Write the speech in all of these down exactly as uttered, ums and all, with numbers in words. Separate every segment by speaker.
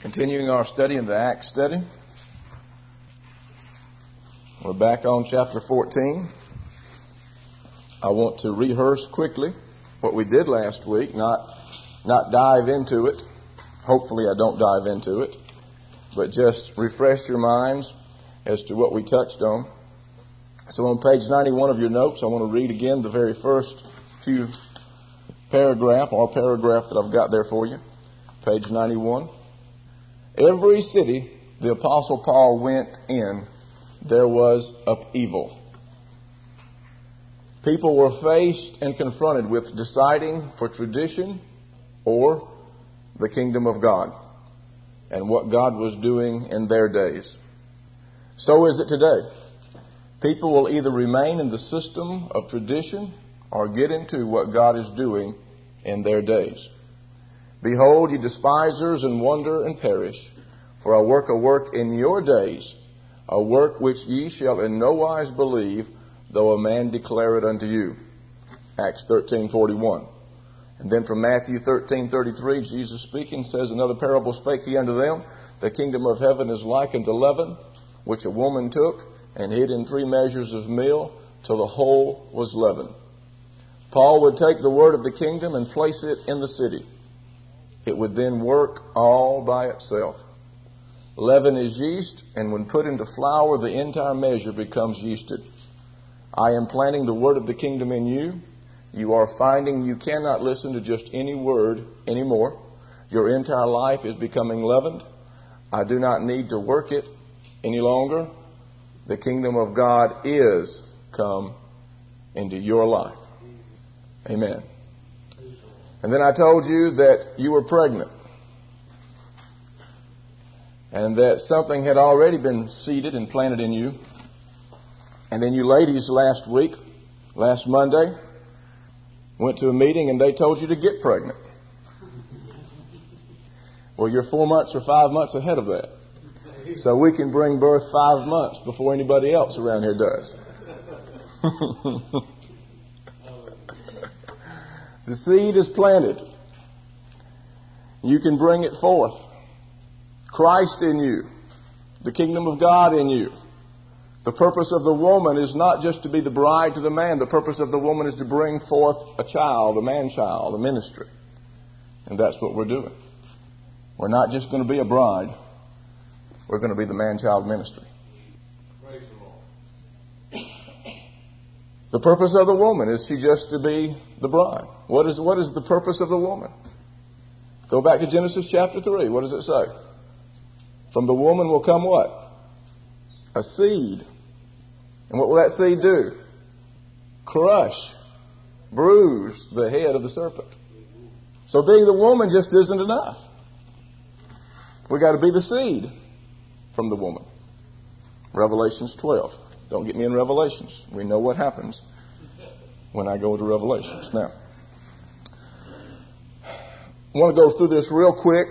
Speaker 1: Continuing our study in the Acts study. We're back on chapter fourteen. I want to rehearse quickly what we did last week, not not dive into it. Hopefully I don't dive into it, but just refresh your minds as to what we touched on. So on page ninety-one of your notes, I want to read again the very first few paragraph or paragraph that I've got there for you. Page ninety-one. Every city the Apostle Paul went in, there was upheaval. People were faced and confronted with deciding for tradition or the kingdom of God and what God was doing in their days. So is it today. People will either remain in the system of tradition or get into what God is doing in their days. Behold, ye despisers, and wonder and perish, for I work a work in your days, a work which ye shall in no wise believe, though a man declare it unto you. Acts thirteen forty-one. And then from Matthew thirteen thirty-three, Jesus speaking says, Another parable spake he unto them, The kingdom of heaven is like unto leaven, which a woman took and hid in three measures of meal, till the whole was leavened. Paul would take the word of the kingdom and place it in the city. It would then work all by itself. Leaven is yeast, and when put into flour, the entire measure becomes yeasted. I am planting the word of the kingdom in you. You are finding you cannot listen to just any word anymore. Your entire life is becoming leavened. I do not need to work it any longer. The kingdom of God is come into your life. Amen. And then I told you that you were pregnant. And that something had already been seeded and planted in you. And then you ladies last week, last Monday, went to a meeting and they told you to get pregnant. Well, you're four months or five months ahead of that. So we can bring birth five months before anybody else around here does. The seed is planted. You can bring it forth. Christ in you. The kingdom of God in you. The purpose of the woman is not just to be the bride to the man. The purpose of the woman is to bring forth a child, a man-child, a ministry. And that's what we're doing. We're not just going to be a bride. We're going to be the man-child ministry. Praise the Lord. The purpose of the woman, is she just to be the bride? What is, what is the purpose of the woman? Go back to Genesis chapter three. What does it say? From the woman will come what? A seed. And what will that seed do? Crush, bruise the head of the serpent. So being the woman just isn't enough. We got to be the seed from the woman. Revelations twelve. Don't get me in Revelations. We know what happens when I go to Revelations. Now, I want to go through this real quick.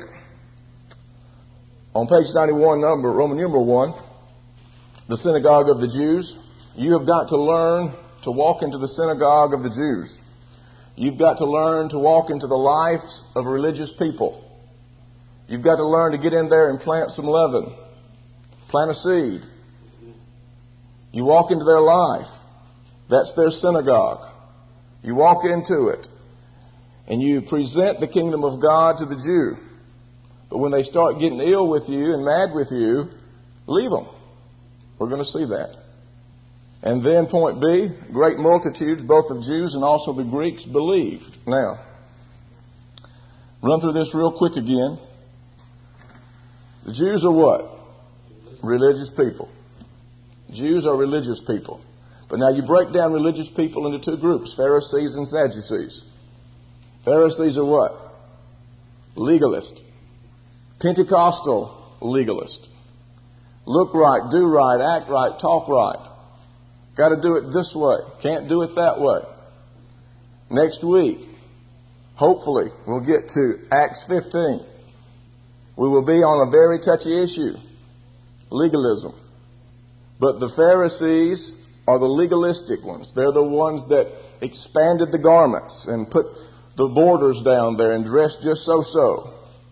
Speaker 1: On page ninety-one, number Roman numeral one, the synagogue of the Jews. You have got to learn to walk into the synagogue of the Jews. You've got to learn to walk into the lives of religious people. You've got to learn to get in there and plant some leaven. Plant a seed. You walk into their life. That's their synagogue. You walk into it. And you present the kingdom of God to the Jew. But when they start getting ill with you and mad with you, leave them. We're going to see that. And then point B, great multitudes, both of Jews and also the Greeks, believed. Now, run through this real quick again. The Jews are what? Religious people. Jews are religious people. But now you break down religious people into two groups, Pharisees and Sadducees. Pharisees are what? Legalist. Pentecostal legalist. Look right, do right, act right, talk right. Got to do it this way. Can't do it that way. Next week, hopefully, we'll get to Acts fifteen. We will be on a very touchy issue. Legalism. But the Pharisees are the legalistic ones. They're the ones that expanded the garments and put the borders down there and dressed just so-so.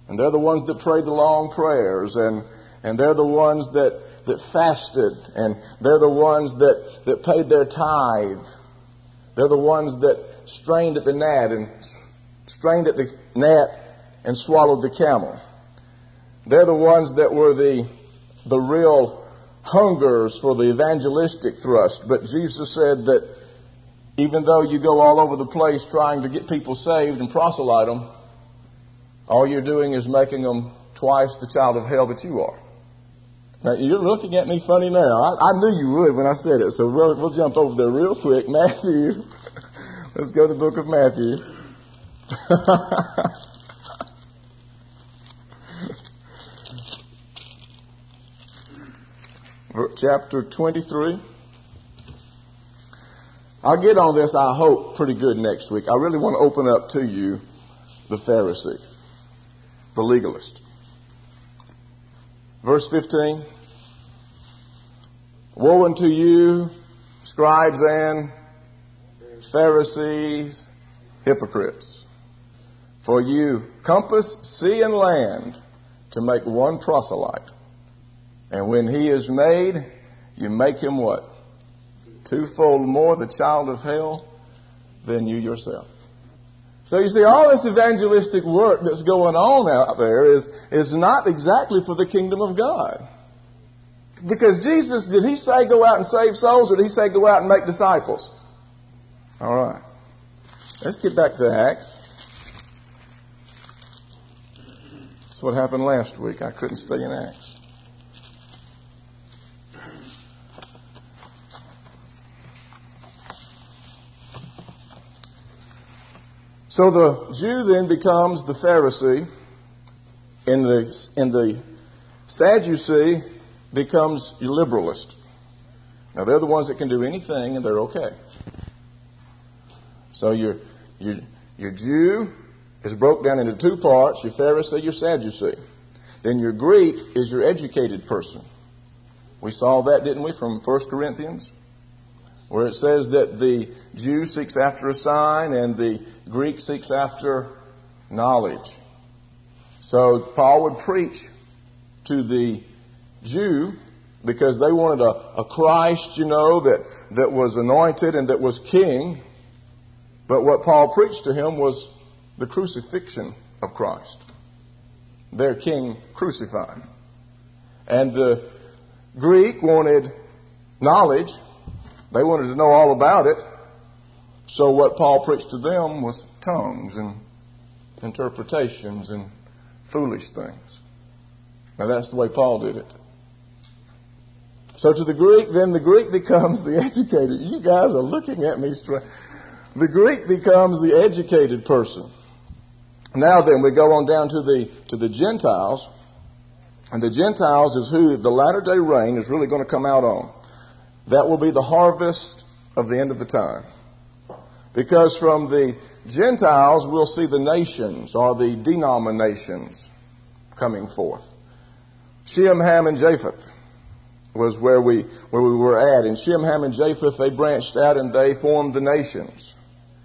Speaker 1: And they're the ones that prayed the long prayers, and, and they're the ones that, that fasted, and they're the ones that, that paid their tithe. They're the ones that strained at the gnat and strained at the gnat and swallowed the camel. They're the ones that were the, the real hungers for the evangelistic thrust. But Jesus said that even though you go all over the place trying to get people saved and proselyte them, all you're doing is making them twice the child of hell that you are. Now, you're looking at me funny now. I, I knew you would when I said it. So we'll, we'll jump over there real quick. Matthew. Let's go to the book of Matthew. Chapter twenty-three. I'll get on this, I hope, pretty good next week. I really want to open up to you the Pharisee, the legalist. Verse fifteen. Woe unto you, scribes and Pharisees, hypocrites, for you compass sea and land to make one proselyte. And when he is made, you make him what? Twofold more the child of hell than you yourself. So you see, all this evangelistic work that's going on out there is, is not exactly for the kingdom of God. Because Jesus, did he say go out and save souls, or did he say go out and make disciples? All right. Let's get back to Acts. That's what happened last week. I couldn't stay in Acts. So the Jew then becomes the Pharisee, and the, and the Sadducee becomes your liberalist. Now they're the ones that can do anything and they're okay. So your, your, your Jew is broke down into two parts, your Pharisee, your Sadducee. Then your Greek is your educated person. We saw that, didn't we, from First Corinthians? Where it says that the Jew seeks after a sign and the Greek seeks after knowledge. So Paul would preach to the Jew because they wanted a, a Christ, you know, that, that was anointed and that was king. But what Paul preached to him was the crucifixion of Christ. Their king crucified. And the Greek wanted knowledge. They wanted to know all about it. So what Paul preached to them was tongues and interpretations and foolish things. Now that's the way Paul did it. So to the Greek, then the Greek becomes the educated. You guys are looking at me straight. The Greek becomes the educated person. Now then, we go on down to the to the Gentiles. And the Gentiles is who the latter day rain is really going to come out on. That will be the harvest of the end of the time. Because from the Gentiles, we'll see the nations or the denominations coming forth. Shem, Ham, and Japheth was where we where we were at. And Shem, Ham, and Japheth, they branched out and they formed the nations.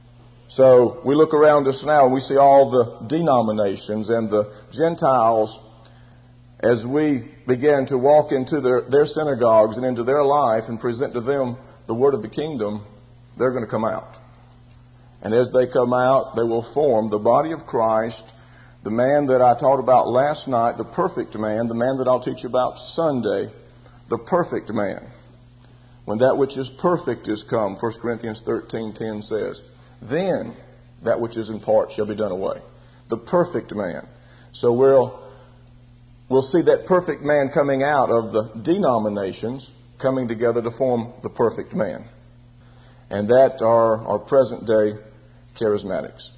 Speaker 1: So we look around us now and we see all the denominations and the Gentiles. As we begin to walk into their, their synagogues and into their life and present to them the word of the kingdom, they're going to come out. And as they come out, they will form the body of Christ, the man that I taught about last night, the perfect man, the man that I'll teach about Sunday, the perfect man. When that which is perfect is come, First Corinthians thirteen ten says, then that which is in part shall be done away. The perfect man. So we'll We'll see that perfect man coming out of the denominations, coming together to form the perfect man. And that are our present day charismatics.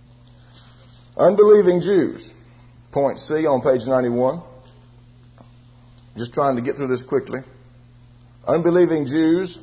Speaker 1: Unbelieving Jews. Point C on page ninety-one. Just trying to get through this quickly. Unbelieving Jews.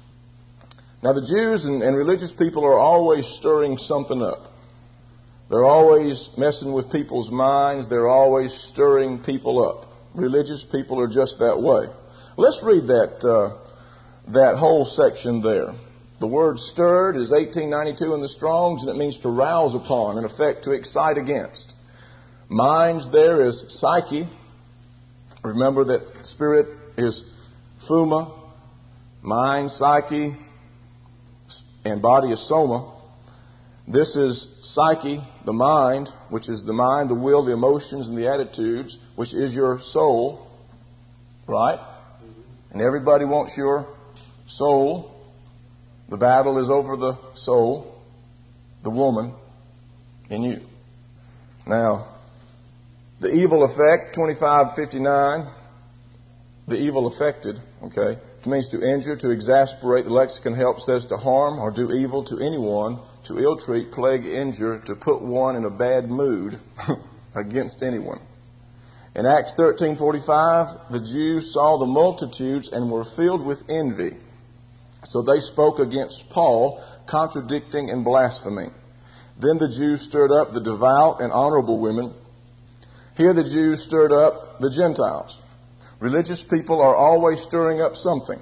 Speaker 1: Now the Jews and, and religious people are always stirring something up. They're always messing with people's minds. They're always stirring people up. Religious people are just that way. Let's read that uh, that whole section there. The word stirred is eighteen ninety-two in the Strong's, and it means to rouse upon, in effect, to excite against. Minds there is psyche. Remember that spirit is phuma, mind, psyche, and body is soma. This is psyche, the mind, which is the mind, the will, the emotions, and the attitudes, which is your soul, right? And everybody wants your soul. The battle is over the soul, the woman in you. Now, the evil effect, twenty-five fifty-nine, the evil affected, okay, it means to injure, to exasperate. The lexicon help says to harm or do evil to anyone, to ill-treat, plague, injure, to put one in a bad mood against anyone. In Acts thirteen forty-five, the Jews saw the multitudes and were filled with envy. So they spoke against Paul, contradicting and blaspheming. Then the Jews stirred up the devout and honorable women. Here the Jews stirred up the Gentiles. Religious people are always stirring up something.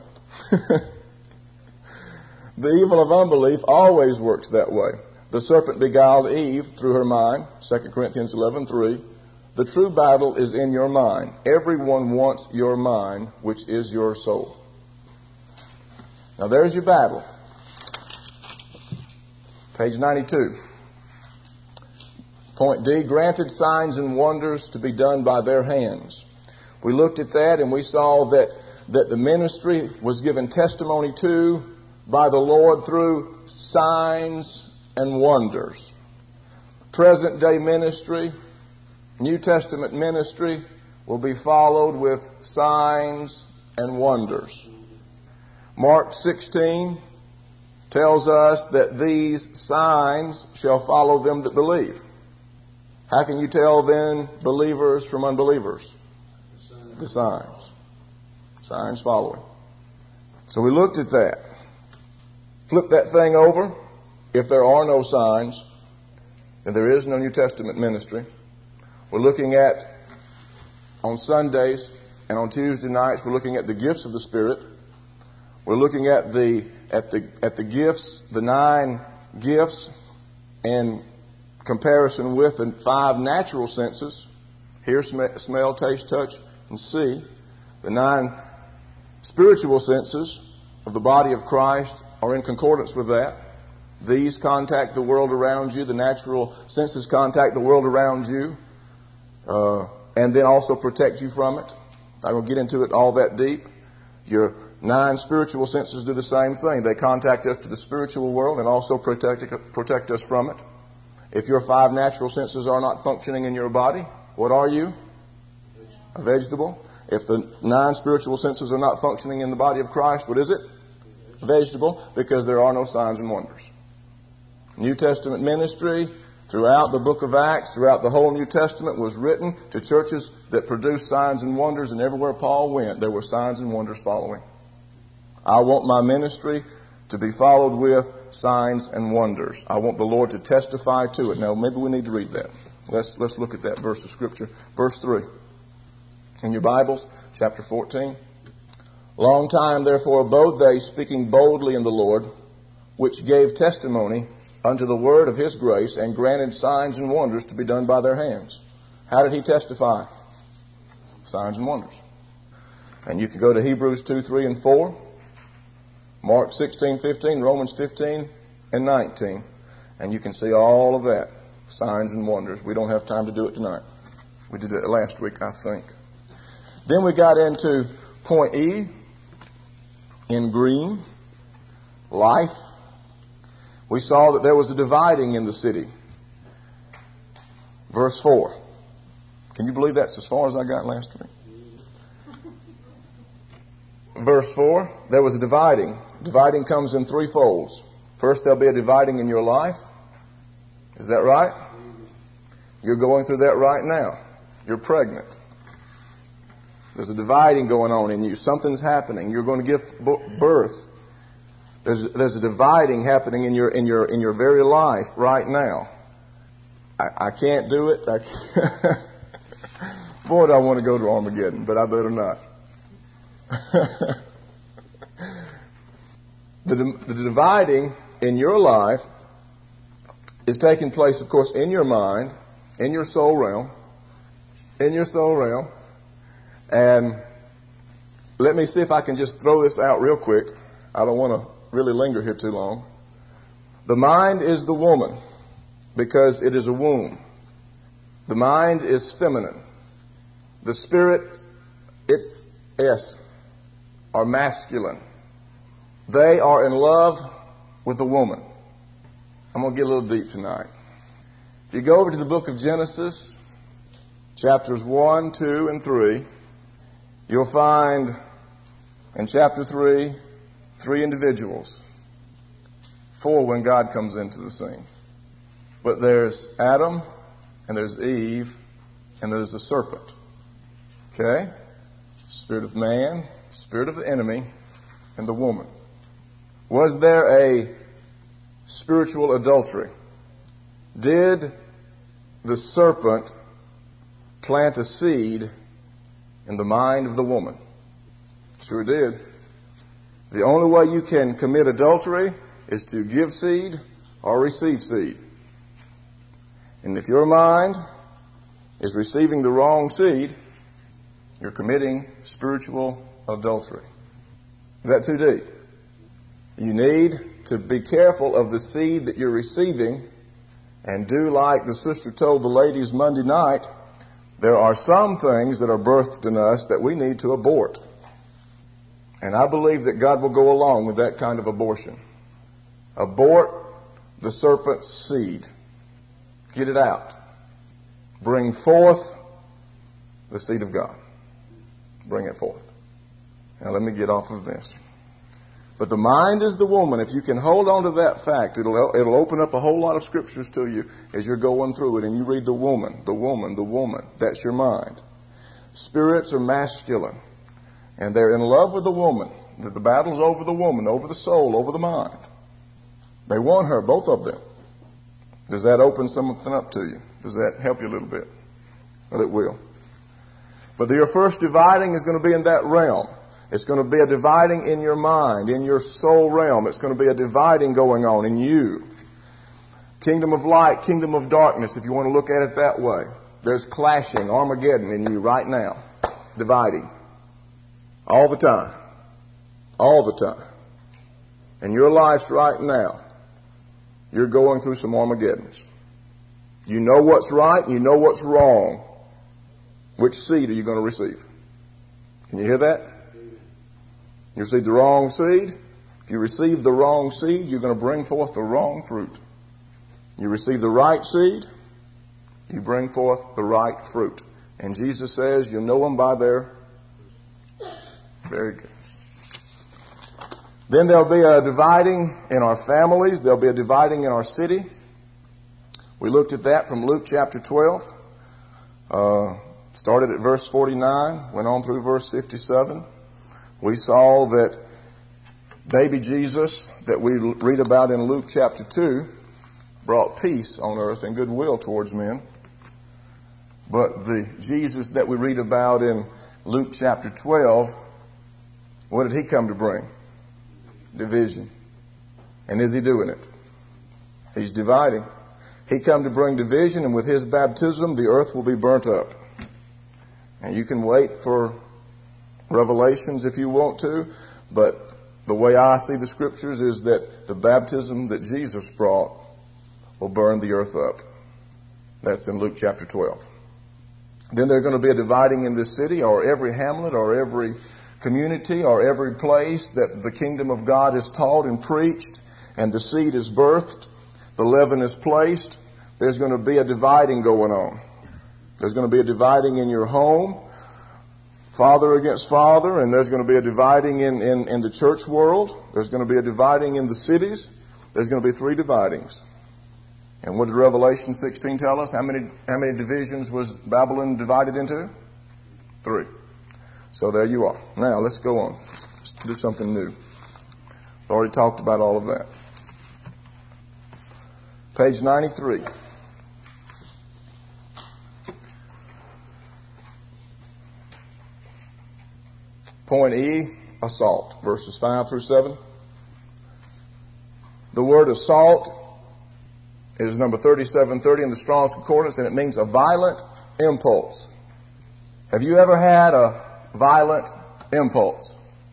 Speaker 1: The evil of unbelief always works that way. The serpent beguiled Eve through her mind, Second Corinthians eleven three. The true battle is in your mind. Everyone wants your mind, which is your soul. Now there's your battle. Page ninety-two. Point D, granted signs and wonders to be done by their hands. We looked at that and we saw that, that the ministry was given testimony to by the Lord through signs and wonders. Present day ministry, New Testament ministry will be followed with signs and wonders. Mark sixteen tells us that these signs shall follow them that believe. How can you tell then believers from unbelievers? The signs. Signs following. So we looked at that. Flip that thing over. If there are no signs, then there is no New Testament ministry. We're looking at, on Sundays and on Tuesday nights, we're looking at the gifts of the Spirit. We're looking at the at the at the gifts, the nine gifts, in comparison with the five natural senses: hear, sm- smell, taste, touch, and see. The nine spiritual senses of the body of Christ are in concordance with that. These contact the world around you. The natural senses contact the world around you, uh, and then also protect you from it. I don't get into it all that deep. Your nine spiritual senses do the same thing. They contact us to the spiritual world and also protect protect us from it. If your five natural senses are not functioning in your body, what are you? A vegetable. If the nine spiritual senses are not functioning in the body of Christ, what is it? A vegetable, because there are no signs and wonders. New Testament ministry throughout the book of Acts, throughout the whole New Testament, was written to churches that produced signs and wonders, and everywhere Paul went, there were signs and wonders following. I want my ministry to be followed with signs and wonders. I want the Lord to testify to it. Now, maybe we need to read that. Let's let's look at that verse of Scripture. Verse three. In your Bibles, chapter fourteen. Long time, therefore, abode they, speaking boldly in the Lord, which gave testimony unto the word of his grace, and granted signs and wonders to be done by their hands. How did he testify? Signs and wonders. And you can go to Hebrews two, three, and four. Mark sixteen, fifteen, Romans fifteen, and nineteen. And you can see all of that. Signs and wonders. We don't have time to do it tonight. We did it last week, I think. Then we got into point E in green. Life. We saw that there was a dividing in the city. Verse four. Can you believe that's as far as I got last week? Verse four. There was a dividing. Dividing comes in three folds. First, there'll be a dividing in your life. Is that right? You're going through that right now. You're pregnant. There's a dividing going on in you. Something's happening. You're going to give birth. There's, there's a dividing happening in your in your in your very life right now. I, I can't do it. I can't. Boy, do I want to go to Armageddon, but I better not. the, the dividing in your life is taking place, of course, in your mind, in your soul realm, in your soul realm. And let me see if I can just throw this out real quick. I don't want to really linger here too long. The mind is the woman because it is a womb. The mind is feminine. The spirit, its S, are masculine. They are in love with the woman. I'm going to get a little deep tonight. If you go over to the book of Genesis, chapters one, two, and three, you'll find in chapter three, three individuals. Four when God comes into the scene. But there's Adam, and there's Eve, and there's the serpent. Okay? Spirit of man, spirit of the enemy, and the woman. Was there a spiritual adultery? Did the serpent plant a seed in the mind of the woman? Sure did. The only way you can commit adultery is to give seed or receive seed. And if your mind is receiving the wrong seed, you're committing spiritual adultery. Is that too deep? You need to be careful of the seed that you're receiving and do like the sister told the ladies Monday night. There are some things that are birthed in us that we need to abort. And I believe that God will go along with that kind of abortion. Abort the serpent's seed. Get it out. Bring forth the seed of God. Bring it forth. Now let me get off of this. But the mind is the woman. If you can hold on to that fact, it'll, it'll open up a whole lot of scriptures to you as you're going through it. And you read the woman, the woman, the woman. That's your mind. Spirits are masculine. And they're in love with the woman. The battle's over the woman, over the soul, over the mind. They want her, both of them. Does that open something up to you? Does that help you a little bit? Well, it will. But your first dividing is going to be in that realm. It's going to be a dividing in your mind, in your soul realm. It's going to be a dividing going on in you. Kingdom of light, kingdom of darkness, if you want to look at it that way. There's clashing, Armageddon in you right now. Dividing. All the time. All the time. In your lives right now, you're going through some Armageddons. You know what's right and you know what's wrong. Which seed are you going to receive? Can you hear that? You receive the wrong seed. If you receive the wrong seed, you're going to bring forth the wrong fruit. You receive the right seed, you bring forth the right fruit. And Jesus says you'll know them by their... Very good. Then there'll be a dividing in our families. There'll be a dividing in our city. We looked at that from Luke chapter twelve. Uh, started at verse forty-nine, went on through verse fifty-seven. We saw that baby Jesus that we read about in Luke chapter two brought peace on earth and goodwill towards men. But the Jesus that we read about in Luke chapter twelve, what did he come to bring? Division. And is he doing it? He's dividing. He come to bring division, and with his baptism, the earth will be burnt up. And you can wait for Revelations if you want to, but the way I see the scriptures is that the baptism that Jesus brought will burn the earth up. That's in Luke chapter twelve. Then there's going to be a dividing in this city, or every hamlet, or every community, or every place that the kingdom of God is taught and preached, and the seed is birthed, the leaven is placed. There's going to be a dividing going on. There's going to be a dividing in your home, father against father, and there's going to be a dividing in, in, in the church world. There's going to be a dividing in the cities. There's going to be three dividings. And what did Revelation sixteen tell us? How many, how many divisions was Babylon divided into? Three. So there you are. Now let's go on. Let's do something new. I've already talked about all of that. Page ninety-three. Point E, assault, verses five through seven. The word assault is number thirty-seven thirty in the Strong's Concordance, and it means a violent impulse. Have you ever had a violent impulse?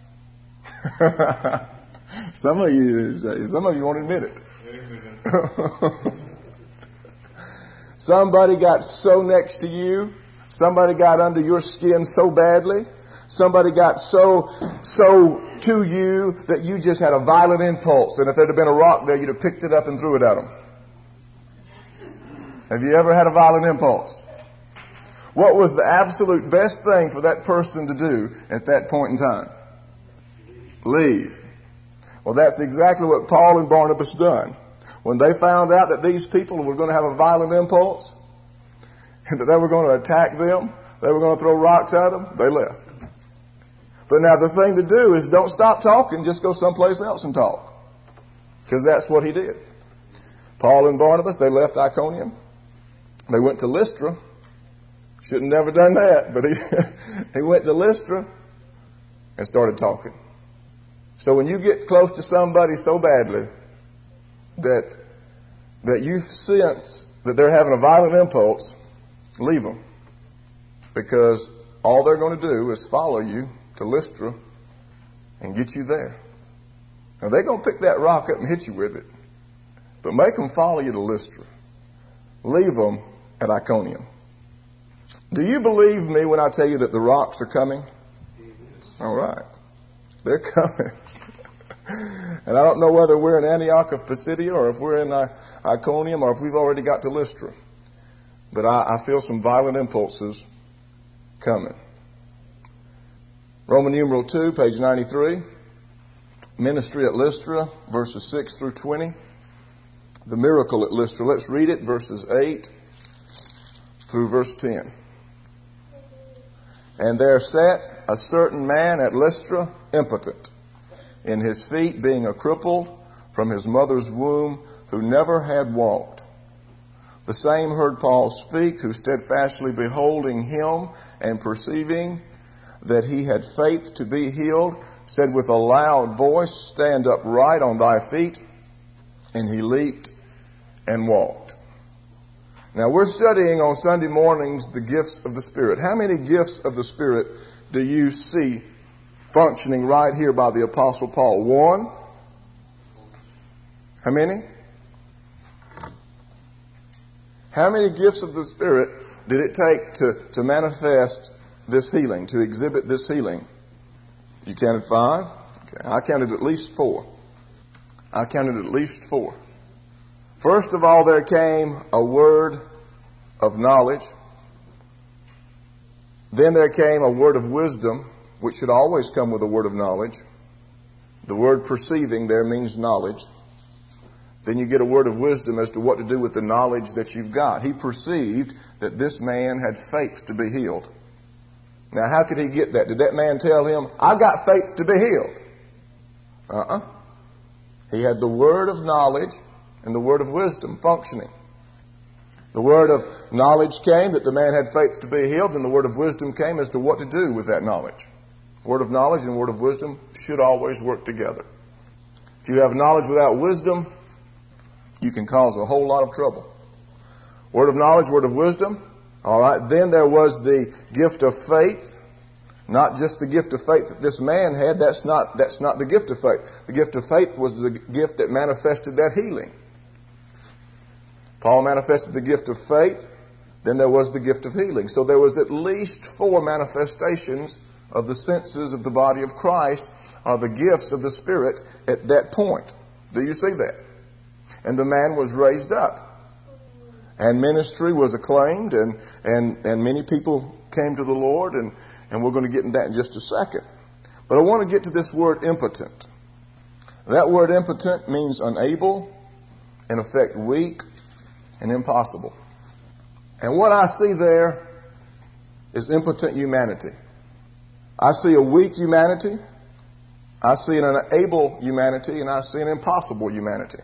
Speaker 1: Some of you, some of you won't admit it. Somebody got so next to you. Somebody got under your skin so badly. Somebody got so, so to you that you just had a violent impulse. And if there'd have been a rock there, you'd have picked it up and threw it at them. Have you ever had a violent impulse? What was the absolute best thing for that person to do at that point in time? Leave. Well, that's exactly what Paul and Barnabas done. When they found out that these people were going to have a violent impulse, and that they were going to attack them, they were going to throw rocks at them, they left. But now the thing to do is don't stop talking, just go someplace else and talk. Because that's what he did. Paul and Barnabas, they left Iconium. They went to Lystra. Shouldn't have never done that, but he, he went to Lystra and started talking. So when you get close to somebody so badly that that you sense that they're having a violent impulse, leave them. Because all they're going to do is follow you to Lystra and get you there. Now they're going to pick that rock up and hit you with it, but make them follow you to Lystra. Leave them at Iconium. Do you believe me when I tell you that the rocks are coming? All right. They're coming. And I don't know whether we're in Antioch of Pisidia or if we're in Iconium or if we've already got to Lystra. But I, I feel some violent impulses coming. Roman numeral two, page ninety-three. Ministry at Lystra, verses six through twenty. The miracle at Lystra. Let's read it, verses eight through verse ten. And there sat a certain man at Lystra, impotent, in his feet being a crippled from his mother's womb, who never had walked. The same heard Paul speak, who steadfastly beholding him and perceiving that he had faith to be healed, said with a loud voice, Stand upright on thy feet. And he leaped and walked. Now we're studying on Sunday mornings the gifts of the Spirit. How many gifts of the Spirit do you see functioning right here by the Apostle Paul? One. How many? How many gifts of the Spirit did it take to, to manifest this healing, to exhibit this healing? You counted five? Okay. I counted at least four. I counted at least four. First of all, there came a word of knowledge. Then there came a word of wisdom, which should always come with a word of knowledge. The word perceiving there means knowledge. Then you get a word of wisdom as to what to do with the knowledge that you've got. He perceived that this man had faith to be healed. Now, how could he get that? Did that man tell him, I've got faith to be healed? Uh-uh. He had the word of knowledge and the word of wisdom functioning. The word of knowledge came that the man had faith to be healed, and the word of wisdom came as to what to do with that knowledge. Word of knowledge and word of wisdom should always work together. If you have knowledge without wisdom, you can cause a whole lot of trouble. Word of knowledge, word of wisdom. All right. Then there was the gift of faith. Not just the gift of faith that this man had. That's not, that's not the gift of faith. The gift of faith was the gift that manifested that healing. Paul manifested the gift of faith. Then there was the gift of healing. So there was at least four manifestations of the senses of the body of Christ, or the gifts of the Spirit at that point. Do you see that? And the man was raised up. And ministry was acclaimed, and, and, and many people came to the Lord, and, and we're going to get into that in just a second. But I want to get to this word impotent. That word impotent means unable, in effect weak, and impossible. And what I see there is impotent humanity. I see a weak humanity, I see an unable humanity, and I see an impossible humanity.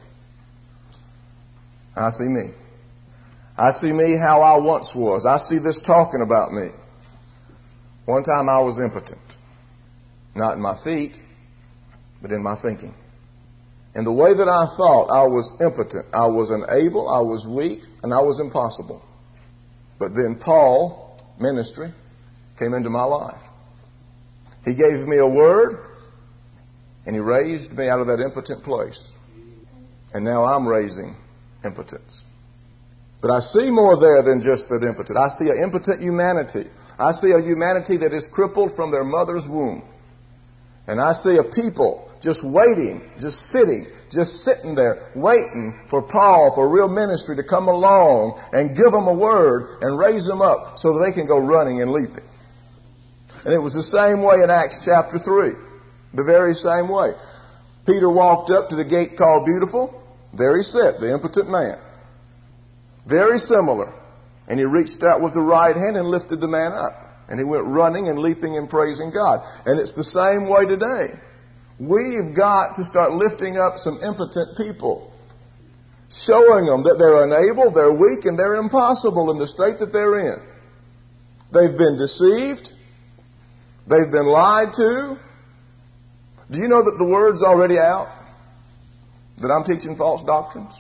Speaker 1: I see me. I see me how I once was. I see this talking about me. One time I was impotent. Not in my feet, but in my thinking. In the way that I thought, I was impotent. I was unable, I was weak, and I was impossible. But then Paul, ministry, came into my life. He gave me a word, and He raised me out of that impotent place. And now I'm raising impotence. But I see more there than just that impotent. I see an impotent humanity. I see a humanity that is crippled from their mother's womb. And I see a people just waiting, just sitting, just sitting there, waiting for Paul, for real ministry to come along and give them a word and raise them up so that they can go running and leaping. And it was the same way in Acts chapter three. The very same way. Peter walked up to the gate called Beautiful. There he sat, the impotent man. Very similar. And he reached out with the right hand and lifted the man up. And he went running and leaping and praising God. And it's the same way today. We've got to start lifting up some impotent people. Showing them that they're unable, they're weak, and they're impossible in the state that they're in. They've been deceived. They've been lied to. Do you know that the word's already out? That I'm teaching false doctrines?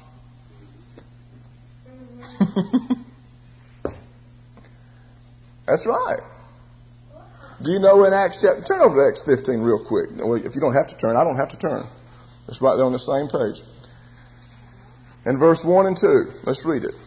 Speaker 1: That's right. Do you know in Acts chapter... Turn over to Acts fifteen real quick. If you don't have to turn, I don't have to turn. It's right there on the same page. In verse one and two, let's read it.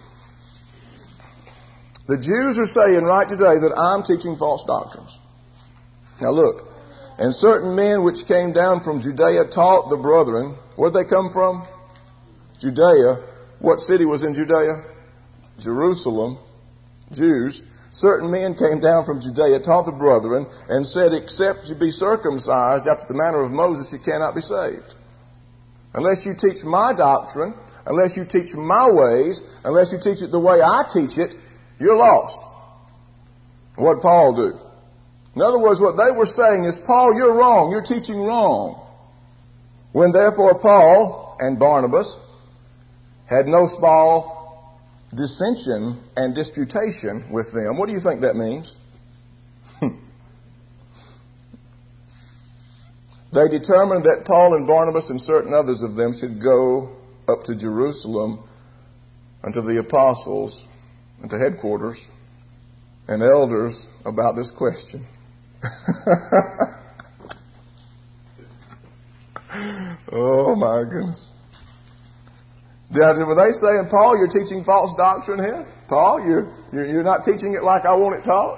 Speaker 1: The Jews are saying right today that I'm teaching false doctrines. Now look, and certain men which came down from Judea taught the brethren. Where'd they come from? Judea. What city was in Judea? Jerusalem. Jews. Certain men came down from Judea, taught the brethren, and said, except you be circumcised after the manner of Moses, you cannot be saved. Unless you teach my doctrine, unless you teach my ways, unless you teach it the way I teach it, you're lost. What did Paul do? In other words, what they were saying is, Paul, you're wrong. You're teaching wrong. When therefore Paul and Barnabas had no small dissension and disputation with them. What do you think that means? They determined that Paul and Barnabas and certain others of them should go up to Jerusalem unto the apostles and to headquarters and elders about this question. Oh my goodness. Were they saying, Paul, you're teaching false doctrine here? Paul, you're, you're, you're not teaching it like I want it taught?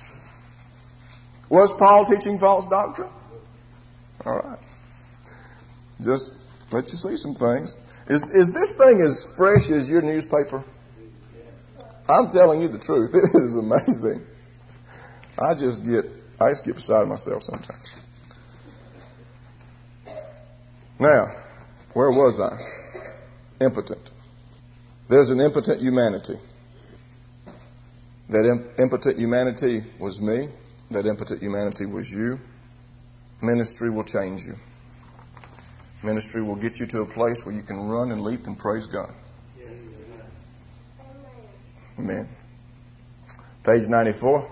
Speaker 1: Was Paul teaching false doctrine? All right. Just let you see some things. Is, is this thing as fresh as your newspaper? I'm telling you the truth. It is amazing. I just get, I just get beside myself sometimes. Now, where was I? Impotent. There's an impotent humanity. That imp- impotent humanity was me. That impotent humanity was you. Ministry will change you. Ministry will get you to a place where you can run and leap and praise God. Amen. Page ninety-four.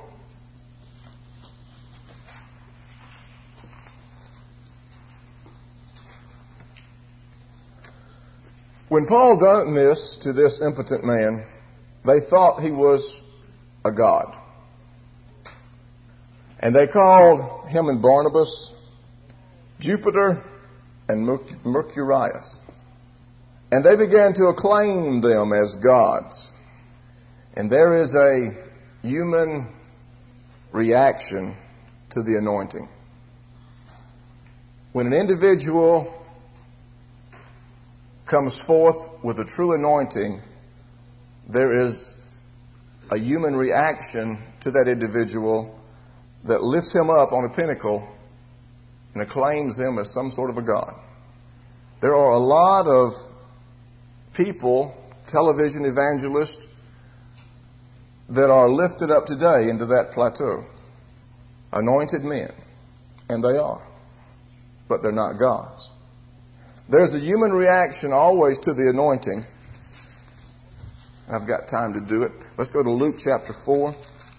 Speaker 1: When Paul done this to this impotent man, they thought he was a god. And they called him and Barnabas Jupiter and Mercurius. And they began to acclaim them as gods. And there is a human reaction to the anointing. When an individual comes forth with a true anointing, there is a human reaction to that individual that lifts him up on a pinnacle and acclaims him as some sort of a god. There are a lot of people, television evangelists, that are lifted up today into that plateau. Anointed men. And they are. But they're not gods. There's a human reaction always to the anointing. I've got time to do it. Let's go to Luke chapter four.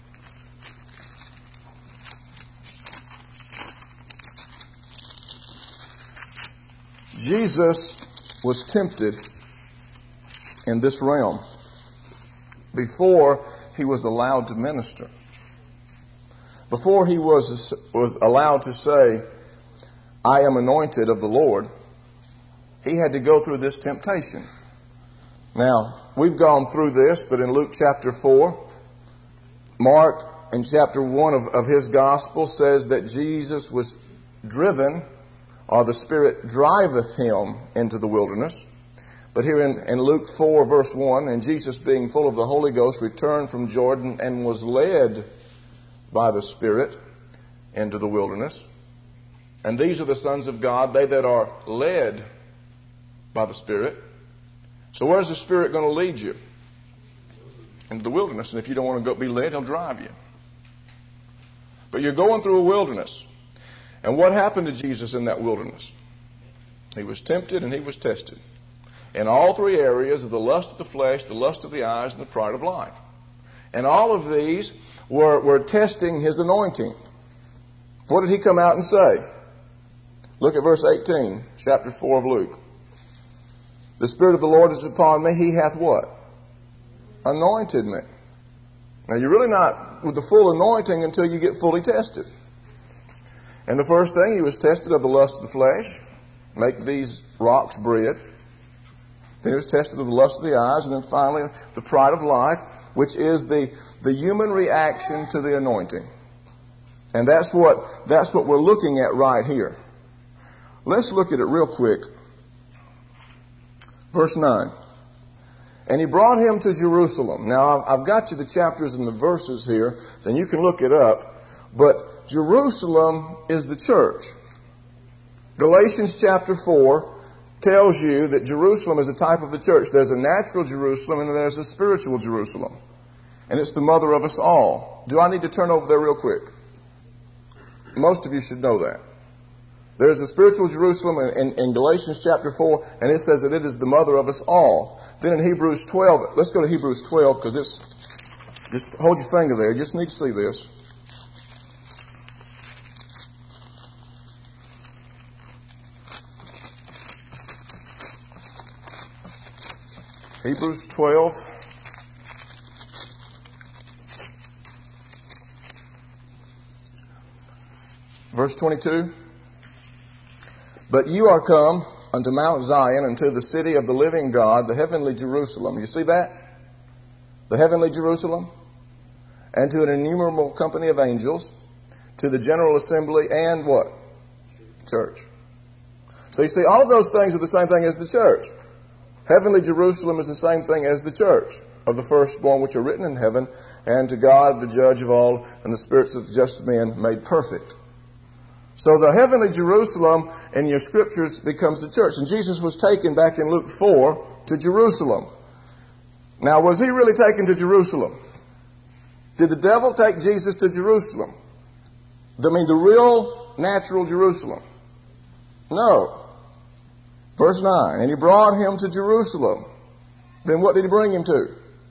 Speaker 1: Jesus was tempted in this realm before he was allowed to minister. before he was, was allowed to say, I am anointed of the Lord, he had to go through this temptation. Now, we've gone through this, but in Luke chapter four, Mark in chapter one of, of his gospel says that Jesus was driven, or the Spirit driveth him into the wilderness. But here in, in Luke four verse one, and Jesus being full of the Holy Ghost returned from Jordan and was led by the Spirit into the wilderness. And these are the sons of God, they that are led by the Spirit. So where's the Spirit going to lead you? Into the wilderness. And if you don't want to go be led, He'll drive you. But you're going through a wilderness. And what happened to Jesus in that wilderness? He was tempted and He was tested. In all three areas of the lust of the flesh, the lust of the eyes, and the pride of life. And all of these were, were testing His anointing. What did He come out and say? Look at verse eighteen, chapter four of Luke. The Spirit of the Lord is upon me. He hath what? Anointed me. Now you're really not with the full anointing until you get fully tested. And the first thing, He was tested of the lust of the flesh. Make these rocks bread. Then He was tested of the lust of the eyes. And then finally, the pride of life, which is the, the human reaction to the anointing. And that's what, that's what we're looking at right here. Let's look at it real quick. Verse nine. And He brought him to Jerusalem. Now, I've got you the chapters and the verses here, and you can look it up. But Jerusalem is the church. Galatians chapter four tells you that Jerusalem is a type of the church. There's a natural Jerusalem and there's a spiritual Jerusalem. And it's the mother of us all. Do I need to turn over there real quick? Most of you should know that. There's a spiritual Jerusalem in, in, in Galatians chapter four, and it says that it is the mother of us all. Then in Hebrews twelve, let's go to Hebrews twelve, because it's, just hold your finger there. You just need to see this. Hebrews twelve. Verse twenty-two. But you are come unto Mount Zion, unto the city of the living God, the heavenly Jerusalem. You see that? The heavenly Jerusalem. And to an innumerable company of angels, to the general assembly, and what? Church. So you see, all of those things are the same thing as the church. Heavenly Jerusalem is the same thing as the church of the firstborn which are written in heaven, and to God, the judge of all, and the spirits of just men made perfect. So the heavenly Jerusalem in your scriptures becomes the church. And Jesus was taken back in Luke four to Jerusalem. Now, was He really taken to Jerusalem? Did the devil take Jesus to Jerusalem? I mean, the real, natural Jerusalem? No. Verse nine, and He brought him to Jerusalem. Then what did He bring him to?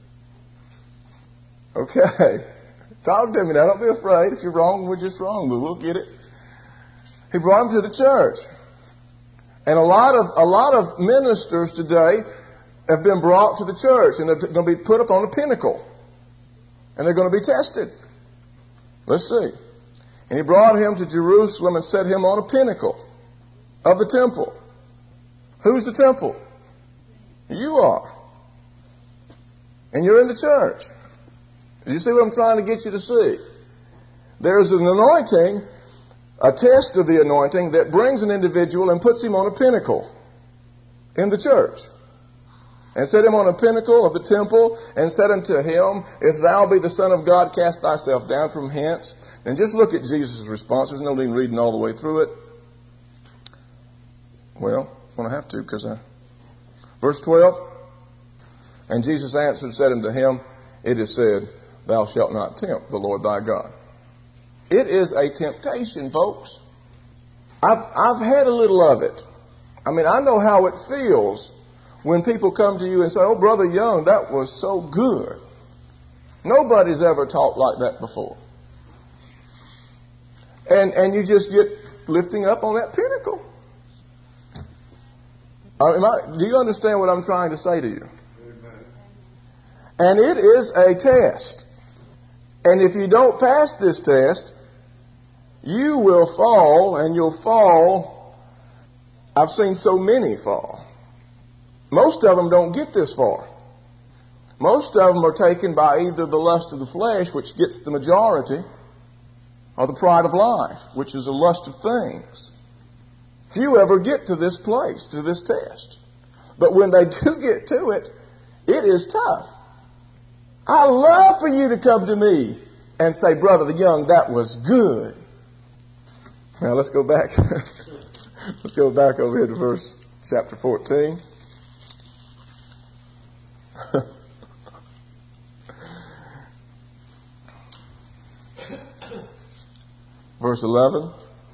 Speaker 1: Okay. Talk to me now. Don't be afraid. If you're wrong, we're just wrong, but we'll get it. He brought him to the church. And a lot of a lot of ministers today have been brought to the church, and they're going to be put up on a pinnacle. And they're going to be tested. Let's see. And He brought him to Jerusalem and set him on a pinnacle of the temple. Who's the temple? You are. And you're in the church. Do you see what I'm trying to get you to see? There's an anointing, a test of the anointing that brings an individual and puts him on a pinnacle in the church. And set him on a pinnacle of the temple, and said unto him, If thou be the Son of God, cast thyself down from hence. And just look at Jesus' response. There's no need in reading all the way through it. Well, I'm going to have to, because I... Verse twelve. And Jesus answered and said unto him, It is said, Thou shalt not tempt the Lord thy God. It is a temptation, folks. I've, I've had a little of it. I mean, I know how it feels when people come to you and say, Oh, Brother Young, that was so good. Nobody's ever talked like that before. And, and you just get lifting up on that pinnacle. Am I, do you understand what I'm trying to say to you? Amen. And it is a test. And if you don't pass this test, You will fall, and you'll fall. I've seen so many fall. Most of them don't get this far. Most of them are taken by either the lust of the flesh, which gets the majority, or the pride of life, which is a lust of things. Few ever get to this place, to this test. But when they do get to it, it is tough. I love for you to come to me and say, Brother the Young, that was good. Now let's go back. Let's go back over here to verse chapter fourteen. Verse eleven.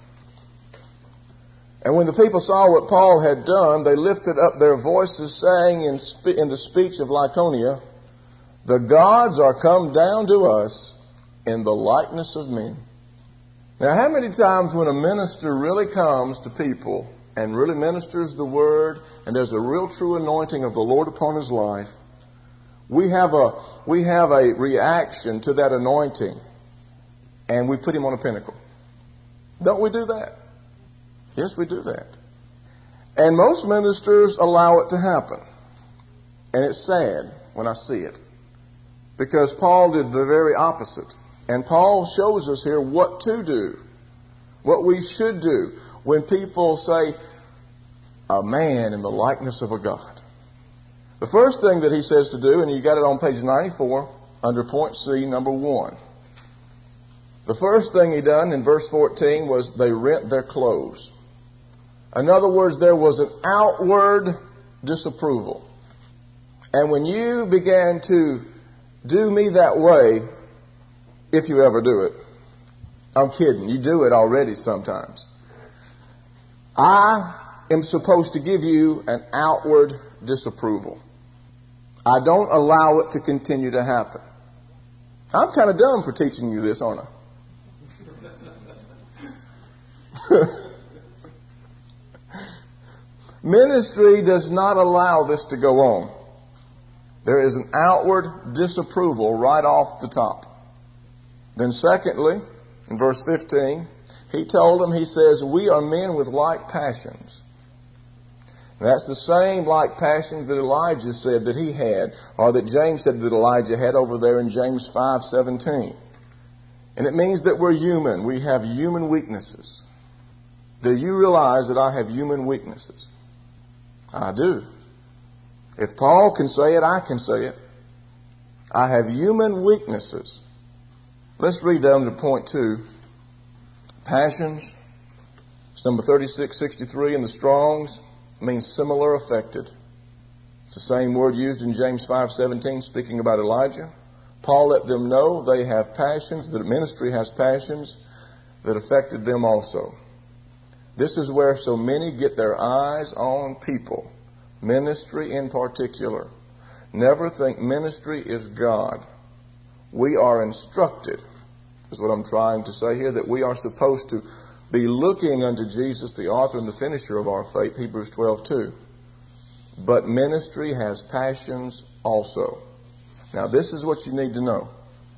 Speaker 1: And when the people saw what Paul had done, they lifted up their voices, saying in, spe- in the speech of Lycaonia, the gods are come down to us in the likeness of men. Now, how many times when a minister really comes to people and really ministers the word, and there's a real true anointing of the Lord upon his life, we have a we have a reaction to that anointing, and we put him on a pinnacle. Don't we do that? Yes, we do that. And most ministers allow it to happen. And it's sad when I see it. Because Paul did the very opposite. And Paul shows us here what to do. What we should do when people say, a man in the likeness of a God. The first thing that he says to do, and you got it on page ninety-four, under point C, number one. The first thing he done in verse fourteen was they rent their clothes. In other words, there was an outward disapproval. And when you began to do me that way, if you ever do it, I'm kidding, you do it already sometimes. I am supposed to give you an outward disapproval. I don't allow it to continue to happen. I'm kind of dumb for teaching you this, aren't I? Ministry does not allow this to go on. There is an outward disapproval right off the top. Then secondly, in verse fifteen, he told them, he says, we are men with like passions. And that's the same like passions that Elijah said that he had, or that James said that Elijah had over there in James five seventeen. And it means that we're human. We have human weaknesses. Do you realize that I have human weaknesses? I do. If Paul can say it, I can say it. I have human weaknesses. Let's read down to point two. Passions. It's number thirty-six sixty-three in the Strong's. It means similar affected. It's the same word used in James five seventeen speaking about Elijah. Paul let them know they have passions, that ministry has passions that affected them also. This is where so many get their eyes on people. Ministry in particular. Never think ministry is God. We are instructed, is what I'm trying to say here, that we are supposed to be looking unto Jesus, the author and the finisher of our faith, Hebrews twelve two. But ministry has passions also. Now this is what you need to know.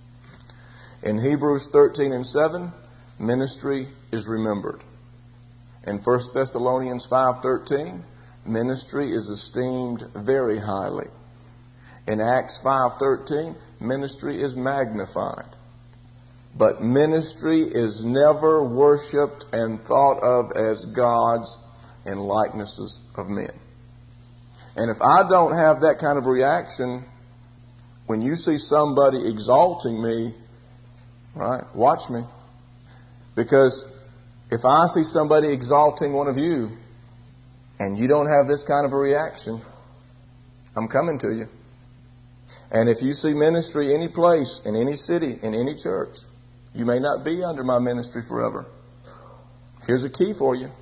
Speaker 1: In Hebrews thirteen and seven, ministry is remembered. In First Thessalonians five thirteen, ministry is esteemed very highly. In Acts five thirteen, ministry is magnified. But ministry is never worshipped and thought of as gods and likenesses of men. And if I don't have that kind of reaction, when you see somebody exalting me, right, watch me. Because if I see somebody exalting one of you, and you don't have this kind of a reaction, I'm coming to you. And if you see ministry any place, in any city, in any church, you may not be under my ministry forever. Here's a key for you.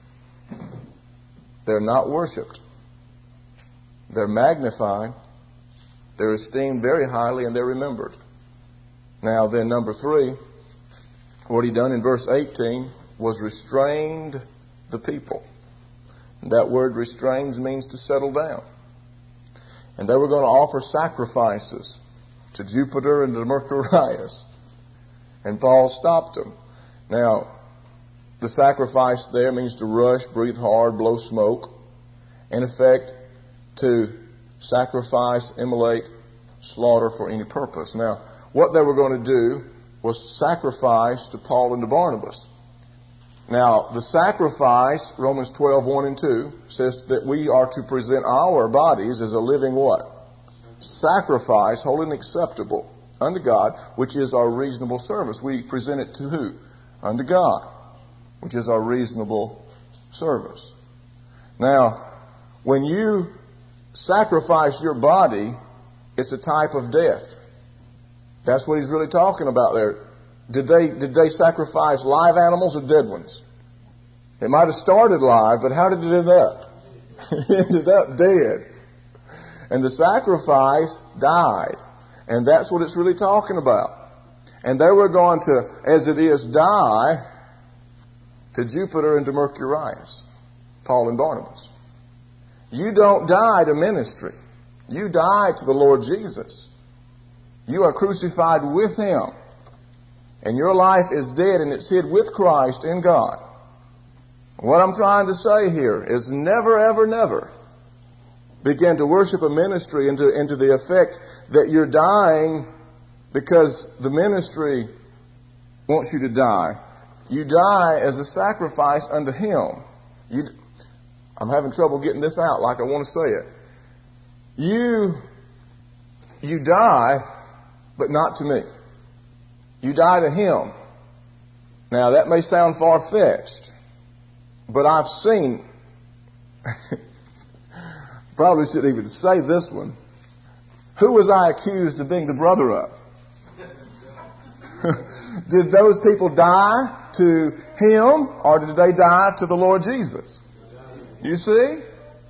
Speaker 1: They're not worshipped. They're magnified. They're esteemed very highly, and they're remembered. Now then, number three, what he done in verse eighteen was restrained the people. That word restrains means to settle down. And they were going to offer sacrifices to Jupiter and to Mercurius. And Paul stopped them. Now, The sacrifice there means to rush, breathe hard, blow smoke. In effect, to sacrifice, immolate, slaughter for any purpose. Now, what they were going to do was sacrifice to Paul and to Barnabas. Now, the sacrifice, Romans twelve, one and two, says that we are to present our bodies as a living what? Sacrifice, holy and acceptable unto God, which is our reasonable service. We present it to who? Unto God, which is our reasonable service. Now, when you sacrifice your body, it's a type of death. That's what he's really talking about there. Did they, did they sacrifice live animals or dead ones? It might have started live, but how did it end up? It ended up dead. And the sacrifice died. And that's what it's really talking about. And they were going to, as it is, die to Jupiter and to Mercurius, Paul and Barnabas. You don't die to ministry. You die to the Lord Jesus. You are crucified with Him. And your life is dead and it's hid with Christ in God. What I'm trying to say here is never, ever, never begin to worship a ministry into, into the effect that you're dying because the ministry wants you to die. You die as a sacrifice unto Him. You, I'm having trouble getting this out like I want to say it. You, you die, but not to me. You die to Him. Now that may sound far-fetched, but I've seen, probably shouldn't even say this one. Who was I accused of being the brother of? Did those people die to Him or did they die to the Lord Jesus? You see?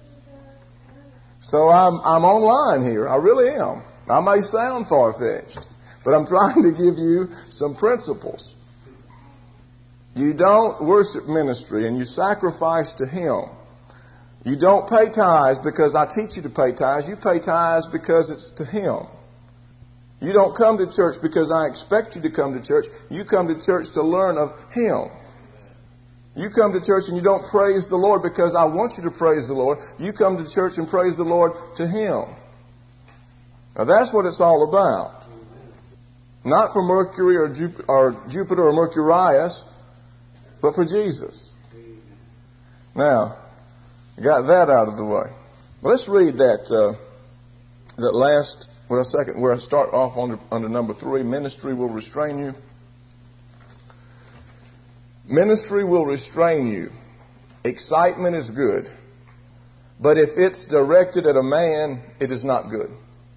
Speaker 1: So I'm, I'm online here. I really am. I may sound far-fetched, but I'm trying to give you some principles. You don't worship ministry and you sacrifice to Him. You don't pay tithes because I teach you to pay tithes. You pay tithes because it's to Him. You don't come to church because I expect you to come to church. You come to church to learn of Him. You come to church and you don't praise the Lord because I want you to praise the Lord. You come to church and praise the Lord to Him. Now that's what it's all about. Not for Mercury or, Jup- or Jupiter or Mercurius, but for Jesus. Now, I got that out of the way. Well, let's read that uh, that last, well, second, where I start off under, under number three. Ministry will restrain you. Ministry will restrain you. Excitement is good. But if it's directed at a man, it is not good.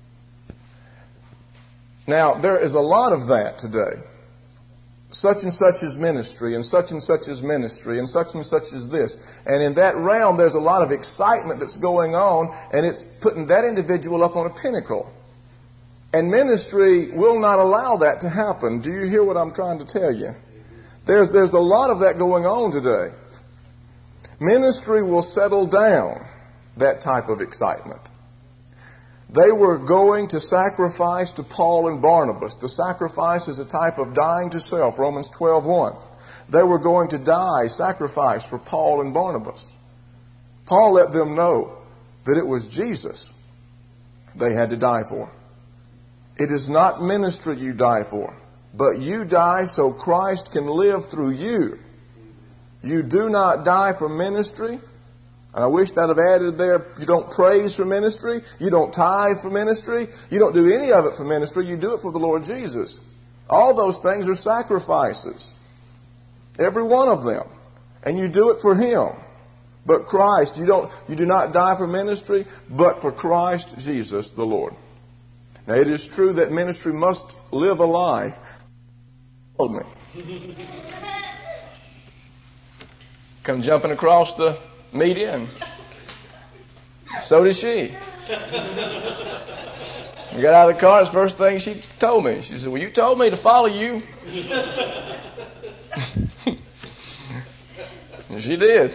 Speaker 1: Now, there is a lot of that today. Such and such is ministry, and such and such is ministry, and such and such is this. And in that realm, there's a lot of excitement that's going on, and it's putting that individual up on a pinnacle. And ministry will not allow that to happen. Do you hear what I'm trying to tell you? There's, there's a lot of that going on today. Ministry will settle down that type of excitement. They were going to sacrifice to Paul and Barnabas. The sacrifice is a type of dying to self, Romans twelve one. They were going to die, sacrifice for Paul and Barnabas. Paul let them know that it was Jesus they had to die for. It is not ministry you die for, but you die so Christ can live through you. You do not die for ministry. And I wish I'd have added there, you don't praise for ministry. You don't tithe for ministry. You don't do any of it for ministry. You do it for the Lord Jesus. All those things are sacrifices. Every one of them. And you do it for Him. But Christ, you don't, you do not die for ministry, but for Christ Jesus the Lord. Now it is true that ministry must live a life. Hold me. Come jumping across the media, and so did she. We got out of the car, it's the first thing she told me. She said, well, you told me to follow you. And she did.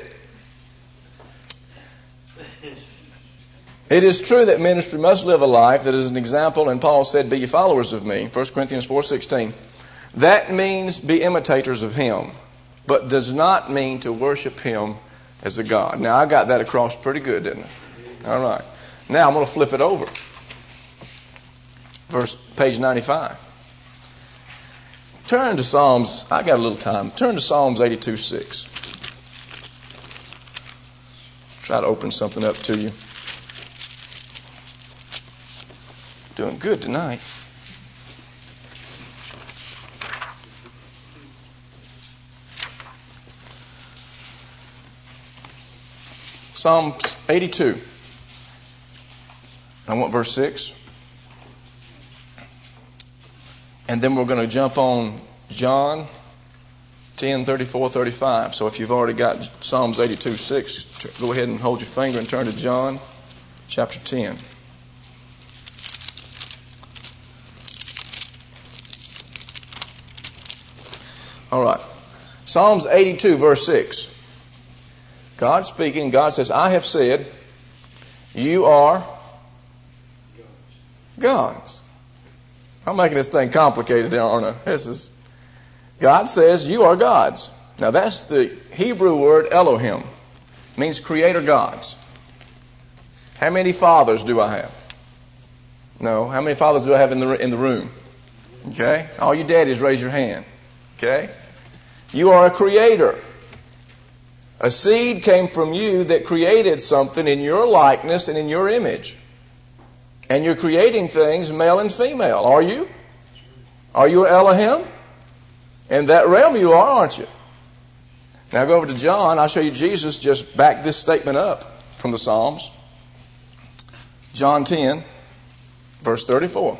Speaker 1: It is true that ministry must live a life that is an example, and Paul said, be ye followers of me, First Corinthians four sixteen. That means be imitators of Him. but does not mean to worship him as a God. Now, I got that across pretty good, didn't I? All right. Now, I'm going to flip it over. Verse, page ninety-five. Turn to Psalms. I got a little time. Turn to Psalms eighty-two six. Try to open something up to you. Doing good tonight. Psalms eighty-two. I want verse six. And then we're going to jump on John ten, thirty-four, thirty-five. So if you've already got Psalms eighty-two six, go ahead and hold your finger and turn to John chapter ten. All right. Psalms eighty-two, verse six. God speaking, God says, I have said, you are gods. I'm making this thing complicated, aren't I? This is, God says, you are gods. Now that's the Hebrew word Elohim. It means creator gods. How many fathers do I have? No. How many fathers do I have in the, in the room? Okay. All you daddies, raise your hand. Okay. You are a creator. A seed came from you that created something in your likeness and in your image. And you're creating things male and female. Are you? Are you an Elohim? In that realm you are, aren't you? Now go over to John. I'll show you Jesus just backed this statement up from the Psalms. John ten, verse thirty-four.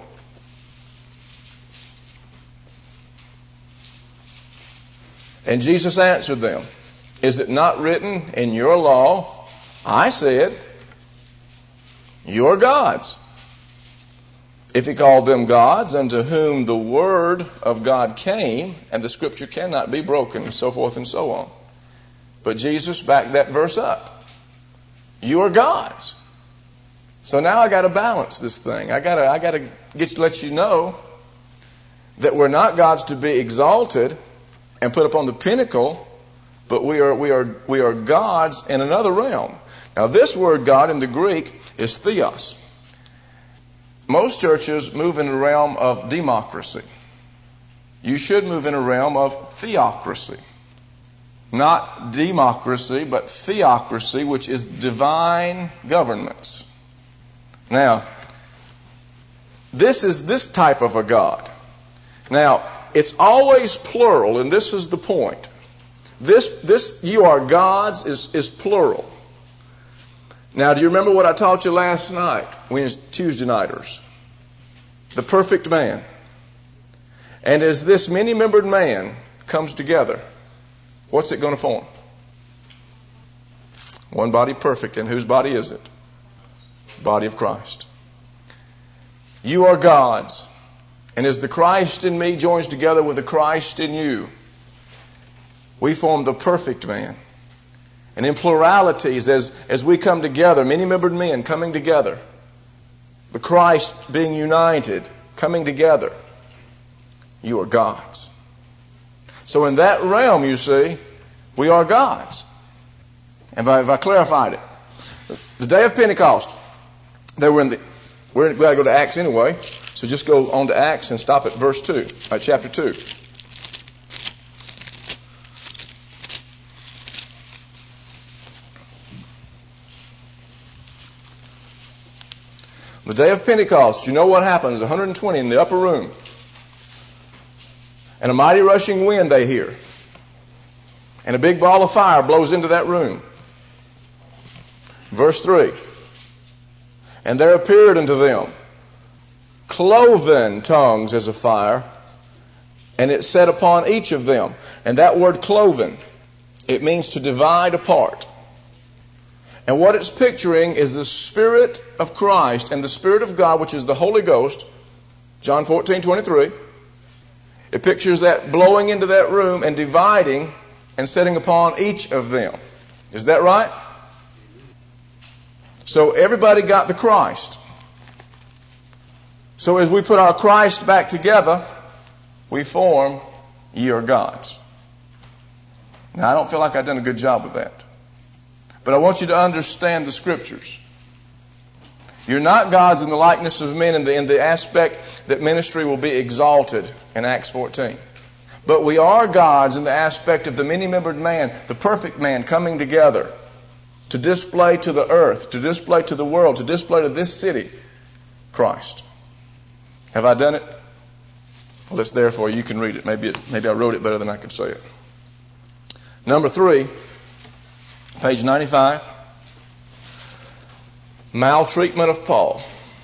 Speaker 1: And Jesus answered them, is it not written in your law, I said, you are gods? If he called them gods, unto whom the word of God came, and the scripture cannot be broken, and so forth and so on. But Jesus backed that verse up. You are gods. So now I got to balance this thing. I got to, I got to get to let you know that we're not gods to be exalted and put up on the pinnacle, but we are, we are, we are gods in another realm. Now this word God in the Greek is theos. Most churches move in the realm of democracy. You should move in a realm of theocracy. Not democracy, but theocracy, which is divine governments. Now, this is this type of a God. Now, it's always plural, and this is the point. This, this, you are gods is, is plural. Now, do you remember what I taught you last night? We was Tuesday nighters. The perfect man. And as this many-membered man comes together, what's it going to form? One body perfect. And whose body is it? Body of Christ. You are gods. And as the Christ in me joins together with the Christ in you, we form the perfect man. And in pluralities, as, as we come together, many-membered men coming together, the Christ being united, coming together, you are gods. So in that realm, you see, we are gods. And have I clarified it? The day of Pentecost, they were in the, we're going to go to Acts anyway, so just go on to Acts and stop at verse two, uh, chapter two. The day of Pentecost, you know what happens? one hundred twenty in the upper room. And a mighty rushing wind they hear. And a big ball of fire blows into that room. Verse three. And there appeared unto them cloven tongues as of fire, and it sat upon each of them. And that word cloven, it means to divide apart. And what it's picturing is the Spirit of Christ and the Spirit of God, which is the Holy Ghost. John fourteen twenty-three. It pictures that blowing into that room and dividing and setting upon each of them. Is that right? So everybody got the Christ. So as we put our Christ back together, we form ye are gods. Now, I don't feel like I've done a good job with that. But I want you to understand the Scriptures. You're not gods in the likeness of men in the, in the aspect that ministry will be exalted in Acts fourteen. But we are gods in the aspect of the many-membered man, the perfect man coming together to display to the earth, to display to the world, to display to this city, Christ. Have I done it? Well, it's there for you. You can read it. Maybe it, maybe I wrote it better than I could say it. Number three, page ninety-five. Maltreatment of Paul.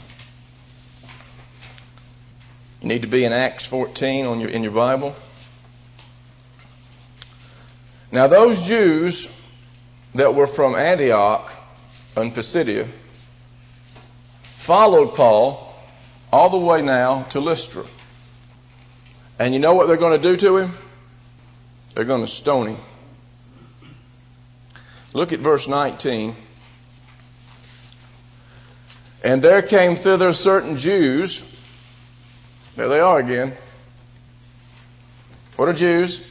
Speaker 1: You need to be in Acts fourteen on your, in your Bible. Now those Jews that were from Antioch and Pisidia followed Paul all the way now to Lystra. And you know what they're going to do to him? They're going to stone him. Look at verse nineteen. And there came thither certain Jews. There they are again. What are Jews?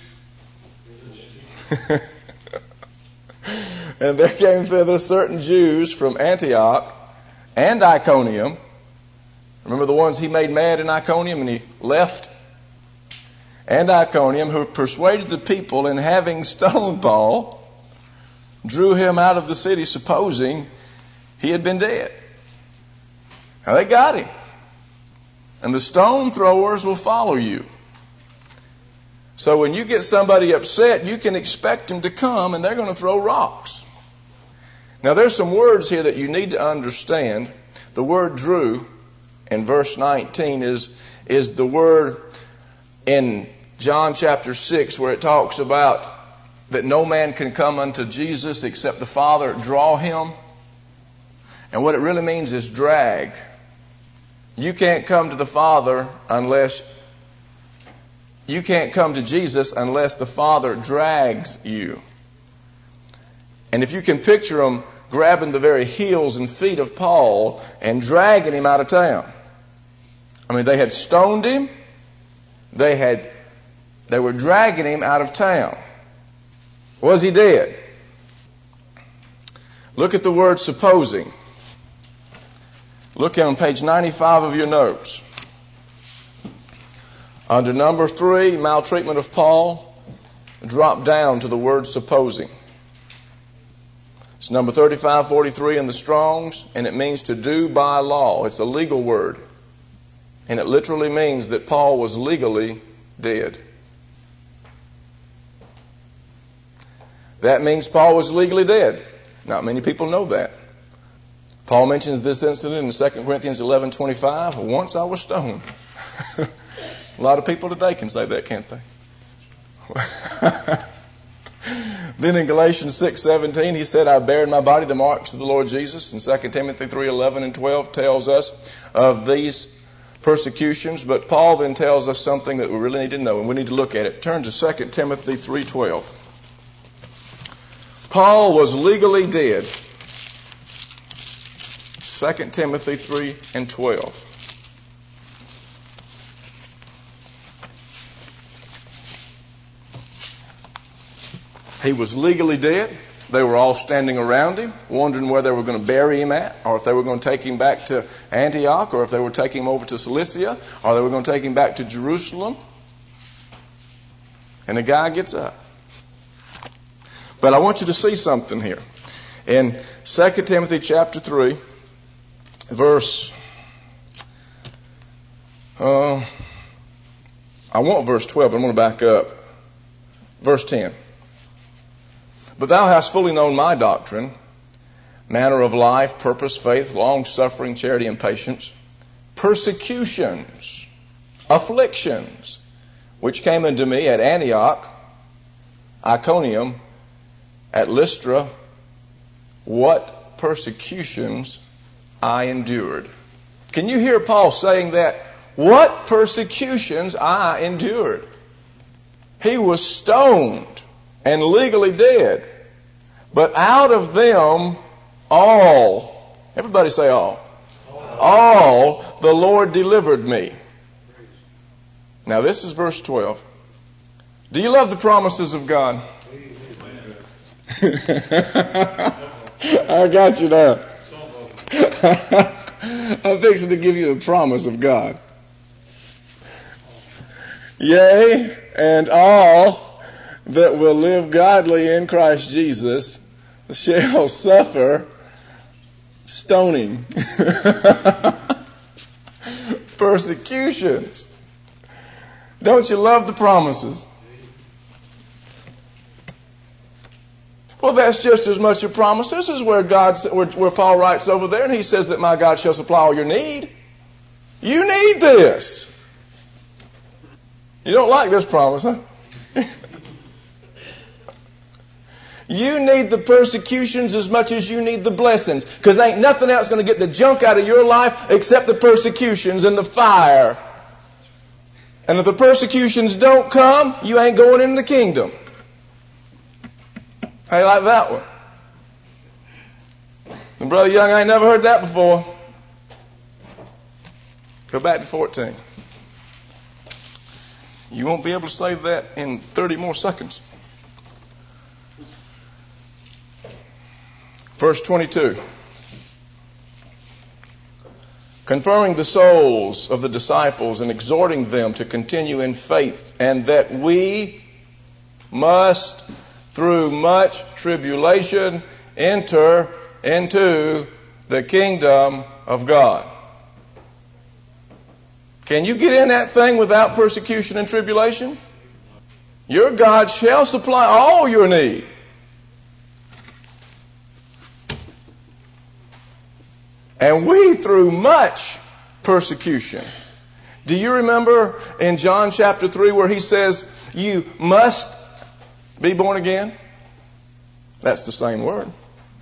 Speaker 1: And there came thither certain Jews from Antioch and Iconium. Remember the ones he made mad in Iconium and he left? And Iconium, who persuaded the people, and having stoned Paul, drew him out of the city, supposing he had been dead. Now they got him. And the stone throwers will follow you. So when you get somebody upset, you can expect them to come and they're going to throw rocks. Now there's some words here that you need to understand. The word drew in verse nineteen is, is the word in John chapter six where it talks about that no man can come unto Jesus except the Father draw him. And what it really means is drag. You can't come to the Father unless, you can't come to Jesus unless the Father drags you. And if you can picture them grabbing the very heels and feet of Paul and dragging him out of town. I mean, they had stoned him. They had, they were dragging him out of town. Was he dead? Look at the word supposing. Look on page ninety-five of your notes. Under number three, maltreatment of Paul, drop down to the word supposing. It's number thirty-five forty-three in the Strong's, and it means to do by law. It's a legal word. And it literally means that Paul was legally dead. That means Paul was legally dead. Not many people know that. Paul mentions this incident in Second Corinthians eleven twenty-five. Once I was stoned. A lot of people today can say that, can't they? Then in Galatians six seventeen, he said, I bear in my body the marks of the Lord Jesus. And Second Timothy three eleven and twelve tells us of these persecutions. But Paul then tells us something that we really need to know, and we need to look at it. Turn to Second Timothy three twelve. Paul was legally dead. Second Timothy three and twelve. He was legally dead. They were all standing around him, wondering where they were going to bury him at, or if they were going to take him back to Antioch, or if they were taking him over to Cilicia, or they were going to take him back to Jerusalem. And the guy gets up. But I want you to see something here. In Second Timothy chapter three, verse, uh, I want verse twelve, but I'm going to back up. Verse ten. But thou hast fully known my doctrine, manner of life, purpose, faith, long-suffering, charity, and patience, persecutions, afflictions, which came unto me at Antioch, Iconium, at Lystra, what persecutions I endured. Can you hear Paul saying that? What persecutions I endured. He was stoned and legally dead. But out of them all, everybody say all, all the Lord delivered me. Now this is verse twelve. Do you love the promises of God? I got you now. I'm fixing to give you a promise of God. Yea, and all that will live godly in Christ Jesus shall suffer stoning, persecutions. Don't you love the promises? Well, that's just as much a promise. This is where God, where, where Paul writes over there, and he says that my God shall supply all your need. You need this. You don't like this promise, huh? You need the persecutions as much as you need the blessings, because ain't nothing else going to get the junk out of your life except the persecutions and the fire. And if the persecutions don't come, you ain't going into the kingdom. How you like that one? And Brother Young, I ain't never heard that before. Go back to fourteen. You won't be able to say that in thirty more seconds. Verse twenty-two. Confirming the souls of the disciples and exhorting them to continue in faith, and that we must, through much tribulation, enter into the kingdom of God. Can you get in that thing without persecution and tribulation? Your God shall supply all your need. And we through much persecution. Do you remember in John chapter three where he says, you must be born again? That's the same word.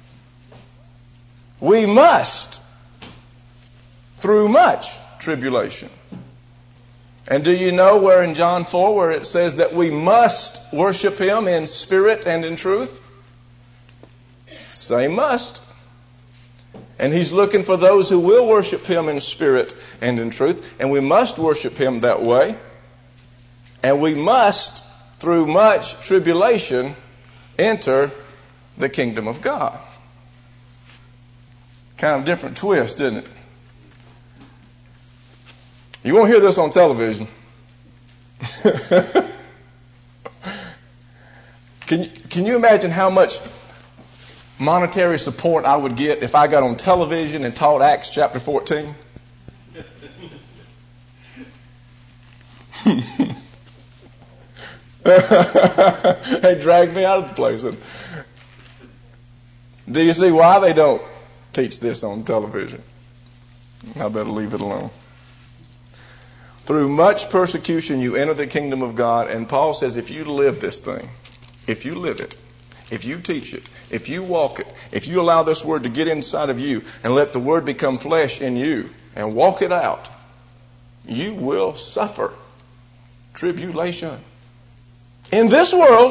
Speaker 1: We must through much tribulation. And do you know where in John four where it says that we must worship Him in spirit and in truth? Say must. And He's looking for those who will worship Him in spirit and in truth. And we must worship Him that way. And we must, through much tribulation, enter the kingdom of God. Kind of different twist, isn't it? You won't hear this on television. Can you, can you imagine how much monetary support I would get if I got on television and taught Acts chapter fourteen? They dragged me out of the place. Do you see why they don't teach this on television? I better leave it alone. Through much persecution you enter the kingdom of God. And Paul says if you live this thing, if you live it, if you teach it, if you walk it, if you allow this word to get inside of you and let the word become flesh in you and walk it out, you will suffer tribulation. In this world,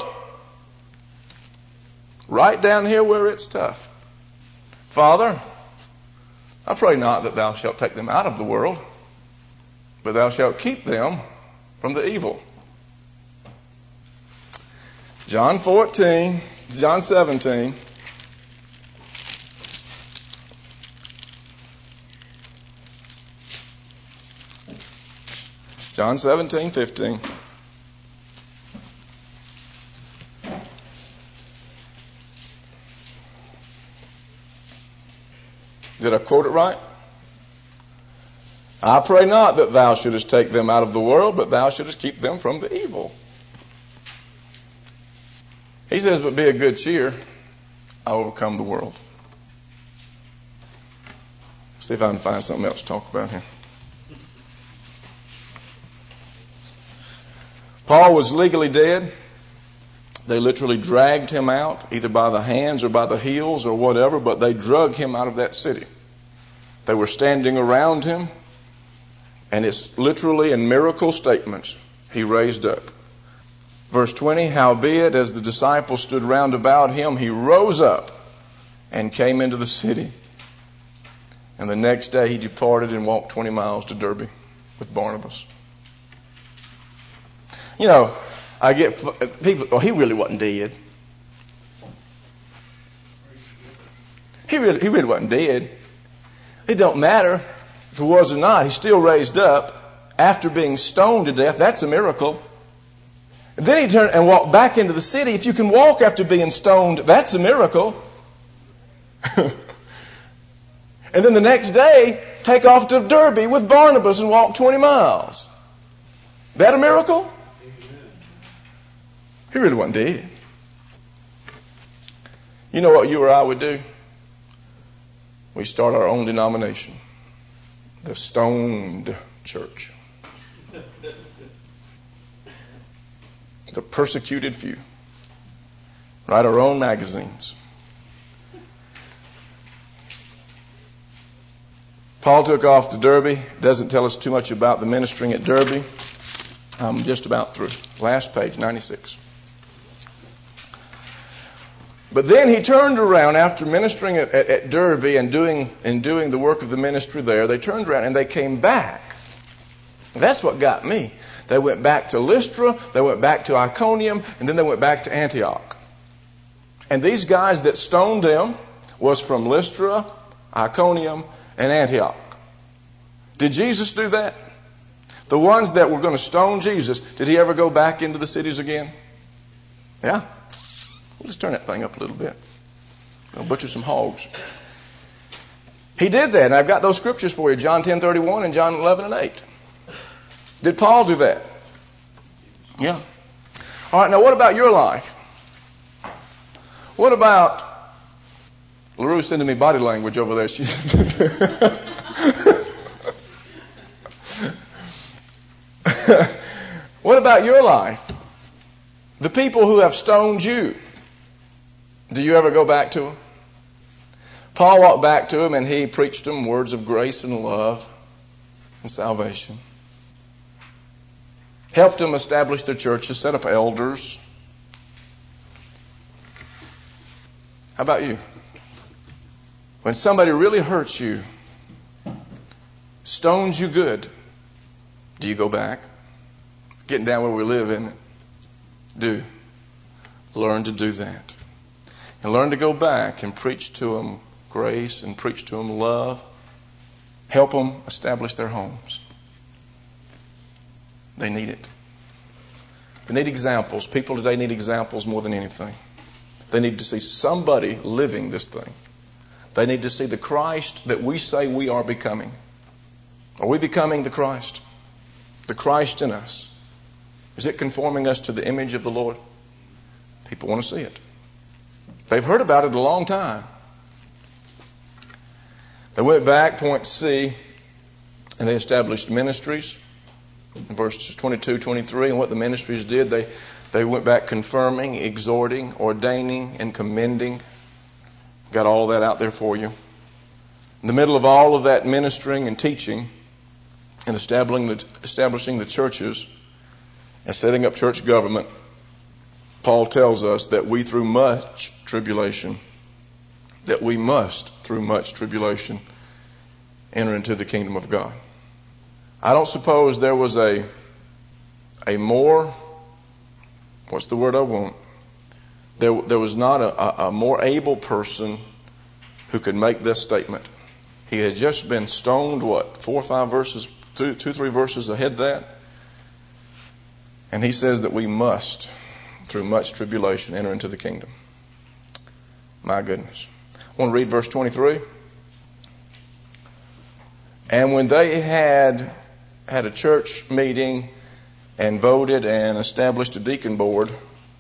Speaker 1: right down here where it's tough. Father, I pray not that thou shalt take them out of the world, but thou shalt keep them from the evil. John fourteen, John seventeen. John seventeen, fifteen. Did I quote it right? I pray not that thou shouldest take them out of the world, but thou shouldest keep them from the evil. He says, but be of good cheer. I overcome the world. See if I can find something else to talk about here. Paul was legally dead. They literally dragged him out, either by the hands or by the heels or whatever, but they drug him out of that city. They were standing around him, and it's literally in miracle statements he raised up. Verse twenty, howbeit as the disciples stood round about him, he rose up and came into the city. And the next day he departed and walked twenty miles to Derbe with Barnabas. You know, I get people, oh, he really wasn't dead. He really, he really wasn't dead. It don't matter if it was or not. He's still raised up after being stoned to death. That's a miracle. And then he turned and walked back into the city. If you can walk after being stoned, that's a miracle. And then the next day, take off to Derby with Barnabas and walk twenty miles. That a miracle? He really wasn't dead. You know what you or I would do? We start our own denomination, the Stoned Church, the persecuted few. Write our own magazines. Paul took off to Derby. Doesn't tell us too much about the ministering at Derby. I'm just about through. Last page, ninety-six. But then he turned around after ministering at, at, at Derby and doing and doing the work of the ministry there. They turned around and they came back. That's what got me. They went back to Lystra, they went back to Iconium, and then they went back to Antioch. And these guys that stoned them was from Lystra, Iconium, and Antioch. Did Jesus do that? The ones that were going to stone Jesus, did he ever go back into the cities again? Yeah. Let's turn that thing up a little bit. I'll butcher some hogs. He did that, and I've got those scriptures for you, John ten thirty-one and John eleven and eight. Did Paul do that? Yeah. All right, now what about your life? What about... LaRue's sending me body language over there. She What about your life? The people who have stoned you. Do you ever go back to them? Paul walked back to them and he preached them words of grace and love and salvation. Helped them establish their churches, set up elders. How about you? When somebody really hurts you, stones you good, do you go back? Getting down where we live, isn't it? Do. Learn to do that. And learn to go back and preach to them grace and preach to them love. Help them establish their homes. They need it. They need examples. People today need examples more than anything. They need to see somebody living this thing. They need to see the Christ that we say we are becoming. Are we becoming the Christ? The Christ in us. Is it conforming us to the image of the Lord? People want to see it. They've heard about it a long time. They went back, point C, and they established ministries. In verses twenty-two, twenty-three, and what the ministries did, they, they went back confirming, exhorting, ordaining, and commending. Got all that out there for you. In the middle of all of that ministering and teaching and establishing the, establishing the churches and setting up church government, Paul tells us that we through much tribulation, that we must through much tribulation enter into the kingdom of God. I don't suppose there was a a more, what's the word I want? There, there was not a, a more able person who could make this statement. He had just been stoned, what, four or five verses, two, two, three verses ahead of that. And he says that we must, through much tribulation, enter into the kingdom. My goodness. I want to read verse twenty-three. And when they had had a church meeting and voted and established a deacon board.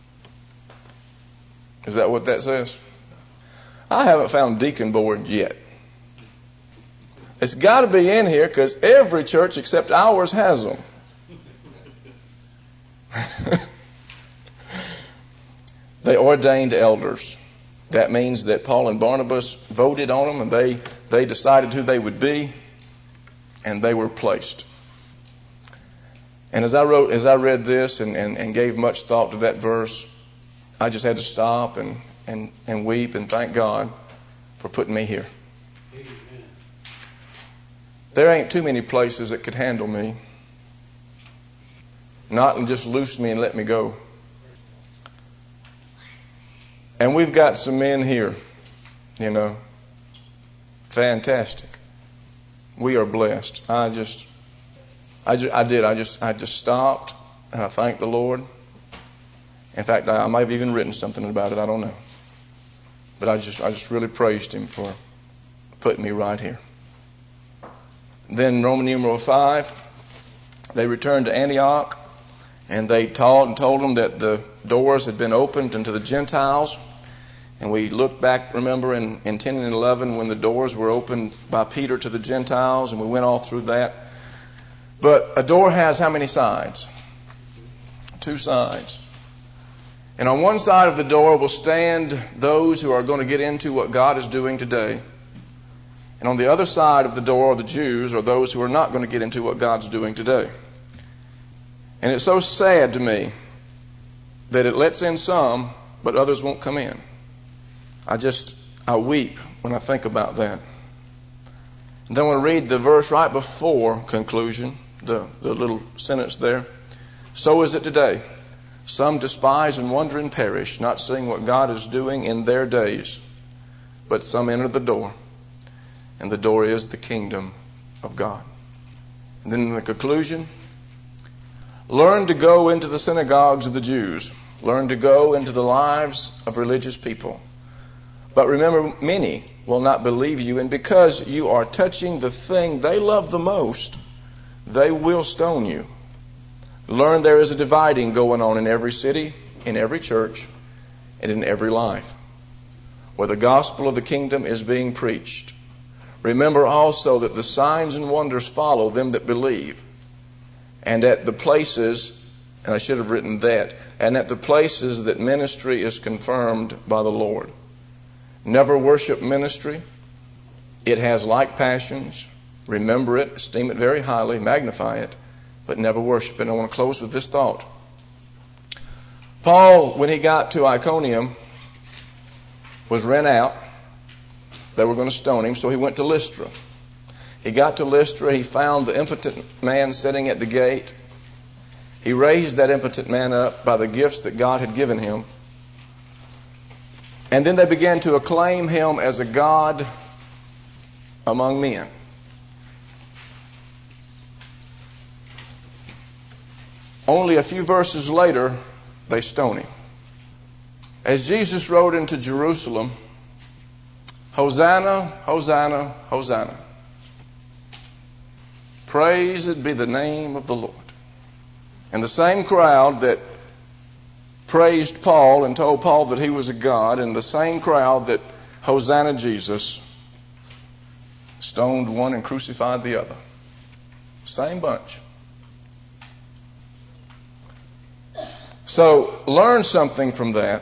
Speaker 1: Is that what that says? I haven't found deacon board yet. It's got to be in here because every church except ours has them. They ordained elders. That means that Paul and Barnabas voted on them and they, they decided who they would be and they were placed. And as I wrote, as I read this and, and, and gave much thought to that verse, I just had to stop and, and, and weep and thank God for putting me here. Amen. There ain't too many places that could handle me. Not and just loose me and let me go. And we've got some men here, you know, Fantastic. We are blessed. I just, I just, I did. I just, I just stopped and I thanked the Lord. In fact, I might have even written something about it. I don't know. But I just, I just really praised Him for putting me right here. Then Roman numeral five, they returned to Antioch, and they taught and told them that the doors had been opened unto the Gentiles. And we looked back, remember, in, in ten and eleven when the doors were opened by Peter to the Gentiles, and we went all through that. But a door has how many sides? Two sides. And on one side of the door will stand those who are going to get into what God is doing today. And on the other side of the door are the Jews, or those who are not going to get into what God's doing today. And it's so sad to me that it lets in some, but others won't come in. I just, I weep when I think about that. And then we'll read the verse right before conclusion, the, the little sentence there. So is it today. Some despise and wonder and perish, not seeing what God is doing in their days. But some enter the door, and the door is the kingdom of God. And then in the conclusion, learn to go into the synagogues of the Jews. Learn to go into the lives of religious people. But remember, many will not believe you, and because you are touching the thing they love the most, they will stone you. Learn there is a dividing going on in every city, in every church, and in every life, where the gospel of the kingdom is being preached. Remember also that the signs and wonders follow them that believe. And at the places, and I should have written that, and at the places that ministry is confirmed by the Lord. Never worship ministry. It has like passions. Remember it, esteem it very highly, magnify it, but never worship it. I want to close with this thought. Paul, when he got to Iconium, was rent out. They were going to stone him, so he went to Lystra. He got to Lystra. He found the impotent man sitting at the gate. He raised that impotent man up by the gifts that God had given him. And then they began to acclaim him as a God among men. Only a few verses later, they stone him. As Jesus rode into Jerusalem, Hosanna, Hosanna, Hosanna. Praised be the name of the Lord. And the same crowd that praised Paul and told Paul that he was a God, and the same crowd that Hosanna Jesus stoned one and crucified the other. Same bunch. So learn something from that.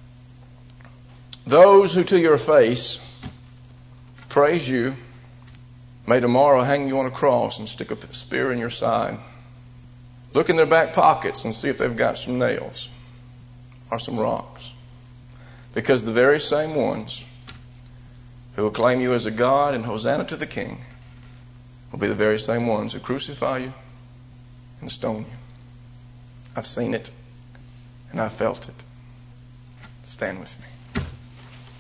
Speaker 1: Those who to your face praise you may tomorrow hang you on a cross and stick a spear in your side. Look in their back pockets and see if they've got some nails or some rocks. Because the very same ones who acclaim you as a God and Hosanna to the King will be the very same ones who crucify you and stone you. I've seen it and I felt it. Stand with me.